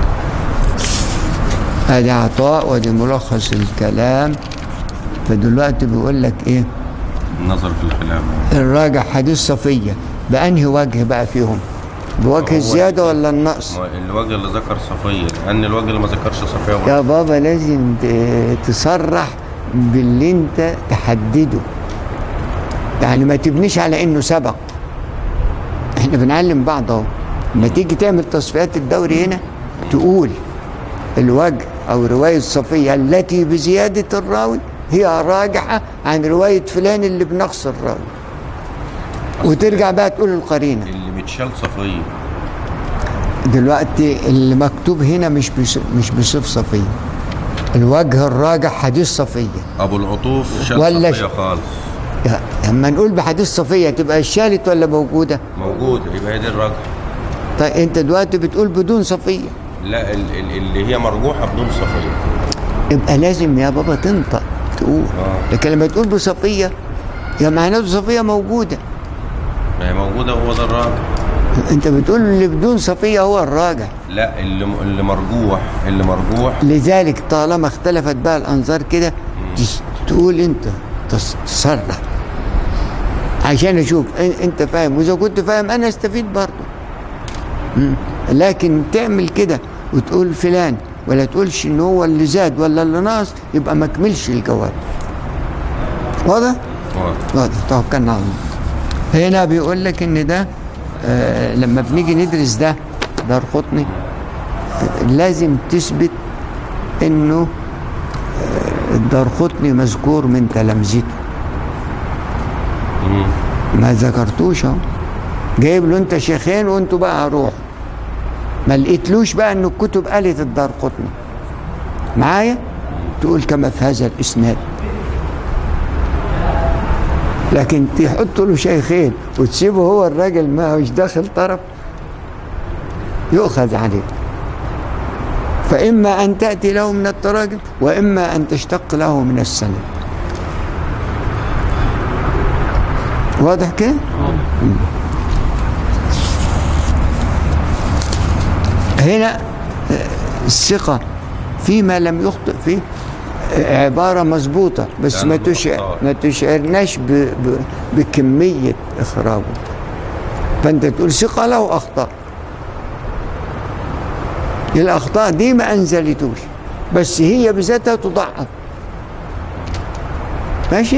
ادي عطاء ودي ملخص الكلام. فدلوقتي بيقول لك ايه
النظر في الخلاف.
الراجح حديث صفيه بانهي وجه بقى فيهم؟ بوجه الزياده ولا النقص؟
ما الوجه اللي ذكر صفية، لأن الوجه اللي ما ذكرش صفية برضه.
يا بابا لازم ت- تصرح باللي انت تحدده، يعني ما تبنيش على انه سبق. احنا بنعلم بعض اهو. لما تيجي تعمل تصفيات الدوري هنا تقول الوجه او روايه صفيه التي بزياده الراوي هي راجحه عن روايه فلان اللي بنقص الراوي، وترجع بقى تقول القرينه.
اللي متشال صفية.
دلوقتي اللي مكتوب هنا مش بس مش بصف صفيه. الوجه الراجح حديث صفيه.
أبو العطوف شال
ولا
صفية خالص.
يا- اما نقول بحديث صفيه تبقى شالت ولا موجوده؟
موجود، يبقى هي دي الرجل.
طيب انت دلوقتي بتقول بدون صفيه،
لا ال- ال- اللي هي مرجوحة بدون صفية.
يبقى لازم يا بابا تنطق تقول.
آه.
لكن لما تقول بصفيه يا معناته صفيه موجوده.
ما هي موجودة وهو ده الراجل.
انت بتقول اللي بدون صفيه هو الراجح.
لا اللي اللي مرجوح اللي مرجوح
لذلك طالما اختلفت بقى الانظار كده تس- تقول انت تص- تصرح عشان اشوف ان- انت فاهم، واذا كنت فاهم انا استفيد برضه. مم. لكن تعمل كده وتقول فلان ولا تقولش ان هو اللي زاد ولا اللي ناقص يبقى ما كملش الجواب. واضح؟
واضح.
واضح. توكلنا على الله. هنا بيقول لك ان ده آه لما بنيجي ندرس ده دار قطني آه لازم تثبت انه آه الدار قطني مذكور من تلامذته.
مم.
ما ذكرتوش اهو. جايب له انت شيخين وانتوا بقى روح. ما لقيتلوش بقى ان الكتب قالت الدار قطني. معايا؟ تقول كما في هذا الاسناد. لكن تحط له شيخين وتسيبه هو الراجل ما هوش داخل طرف يؤخذ عليه. فإما أن تأتي له من التراجم وإما أن تشتق له من السند. واضح كده؟ هنا الثقة فيما لم يخطئ فيه عبارة مظبوطة، بس ما تشعر ما تشعرناش ب... ب... بكمية إخراجه. فأنت تقول ثقة له أخطاء، الأخطاء دي ما أنزلتوش، بس هي بذاتها تضعف. ماشي؟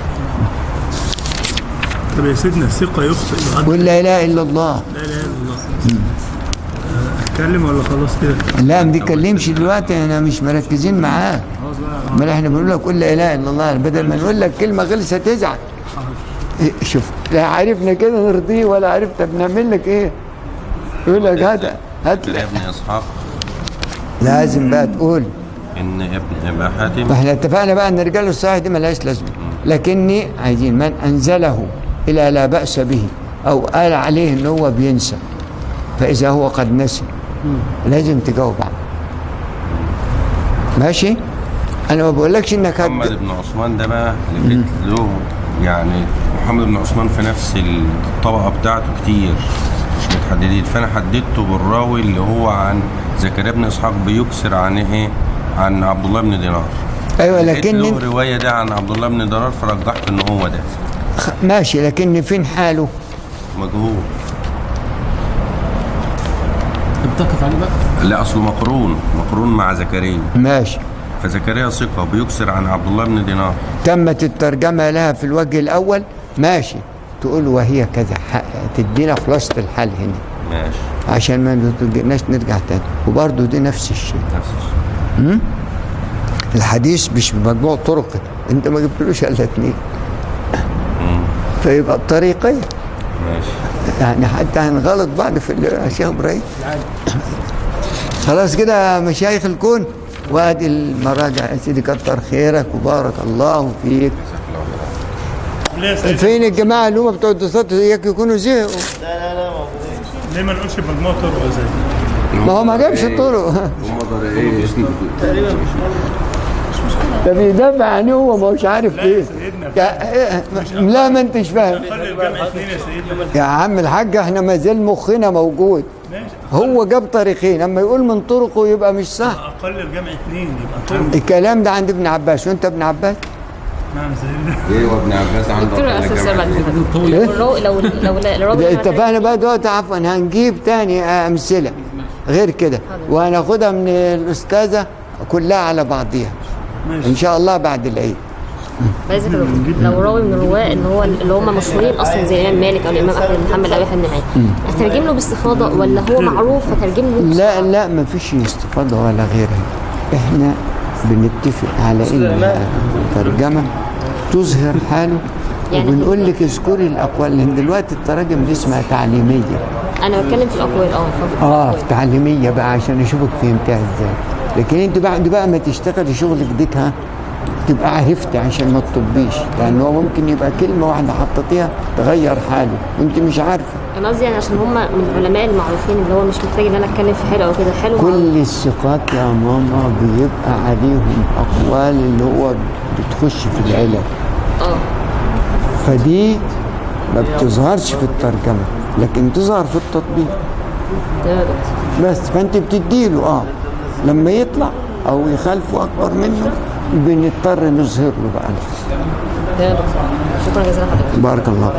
طب يا سيدنا الثقة يخطئ
قل لا إله إلا الله.
لا إله إلا الله. أتكلم ولا خلاص كده؟
لا ما بنتكلمش دلوقتي، احنا مش مركزين معاك. امال احنا بنقول لك قل لا اله الا الله، بدل ما نقول لك كلمه غلسه تزعل. إيه شوف، لا عرفنا كده نرضيه ولا عرفت بنعمل لك ايه؟ يقول لك هات هات
يا ابن اسحاق
لازم بقى تقول
ان ابن ابا حاتم.
احنا اتفقنا بقى ان الرجال الصحيح دي ملهاش لازمه، لكني عايزين من انزله الى لا باس به او قال عليه ان هو بينسى، فاذا هو قد نسي لازم تجاوب عنه. ماشي؟ انا ما بقولكش انك هت...
محمد بن عثمان ده بقى اللي له يعني محمد بن عثمان في نفس الطبقه بتاعته كتير مش متحددين، فانا حددته بالراوي اللي هو عن زكريا بن اسحاق بيكسر عن ايه؟ عن عبد الله بن دينار.
ايوه لكن
له روايه ده عن عبد الله بن دينار فرجحت ان هو ده.
ماشي، لكن فين حاله؟
مجهول.
بتقف عليه بقى؟
لا اصله مقرون مقرون مع زكريا.
ماشي.
فزكريا ثقه بيكسر عن عبد الله بن دينار.
تمت الترجمه لها في الوجه الاول، ماشي، تقول وهي كذا، تدينا خلاصه الحال هنا.
ماشي.
عشان ما نجيناش نرجع تاني، وبرضه دي نفس الشيء.
نفس الشيء.
امم الحديث مش بمجموع طرق، انت ما جبتلوش الا اتنين. فيبقى الطريقين.
ماشي.
يعني حتى هنغلط بعض في الشيخ ابراهيم. خلاص كده يا مشايخ الكون، وادي المراجع يا سيدي، كتر خيرك وبارك الله فيك. فين الجماعه اللي هم بتوع الدراسات اياك يكونوا زهقوا؟
لا لا لا موجودين. ليه ما نقولش مجموعه طرق زي
ما هو ما جابش الطرق.
هم طريقين
تقريبا مش
ده بيدافع عني هو ما هوش عارف ايه. لا ما انتش فاهم يا عم الحاج، احنا ما زال مخنا موجود. هو جاب طريقين، اما يقول من طرقه يبقى مش صح.
اقل الجمع اثنين يبقى طرق.
الكلام ده عند ابن عباس، وانت ابن عباس؟
نعم سيدنا.
ايه وابن عباس عنده
لو لو لو الراجل
اتفقنا بقى دلوقتي، عفوا هنجيب تاني امثله غير كده، وهناخدها من الاستاذه كلها على بعضيها ان شاء الله بعد العيد.
لازم لو راوي من الرواه ان هو اللي هم مشهورين اصلا زي الامام مالك او الامام احمد بن محمد او يحيى بن معين، اترجم له باستفاضه ولا هو معروف فترجم له؟
لا لا ما فيش استفاضه ولا غيرها، احنا بنتفق على ان الترجمه تظهر حاله، يعني وبنقول لك اذكري الاقوال، لان دلوقتي التراجم دي اسمها تعليميه.
انا بتكلم في الاقوال. اه
اه في تعليميه بقى عشان اشوفك فهمتها ازاي، لكن انت بعد بقى ما تشتغلي شغلك ديك ها تبقى عرفت عشان ما تطبيش، لان هو ممكن يبقى كلمه واحده حطيتيها تغير حاله وانت مش عارفه.
انا قصدي يعني عشان هم من العلماء المعروفين اللي هو مش محتاج ان انا اتكلم في حاله او كده. حلو.
كل الثقات يا ماما بيبقى عليهم اقوال اللي هو بتخش في العلم.
اه
فدي ما بتظهرش في الترجمه لكن تظهر في التطبيق. بس فانت بتديله اه لما يطلع او يخالفه اكبر منه بنضطر نظهر له بقى.
شكرا جزيلا حضرتك.
بارك الله.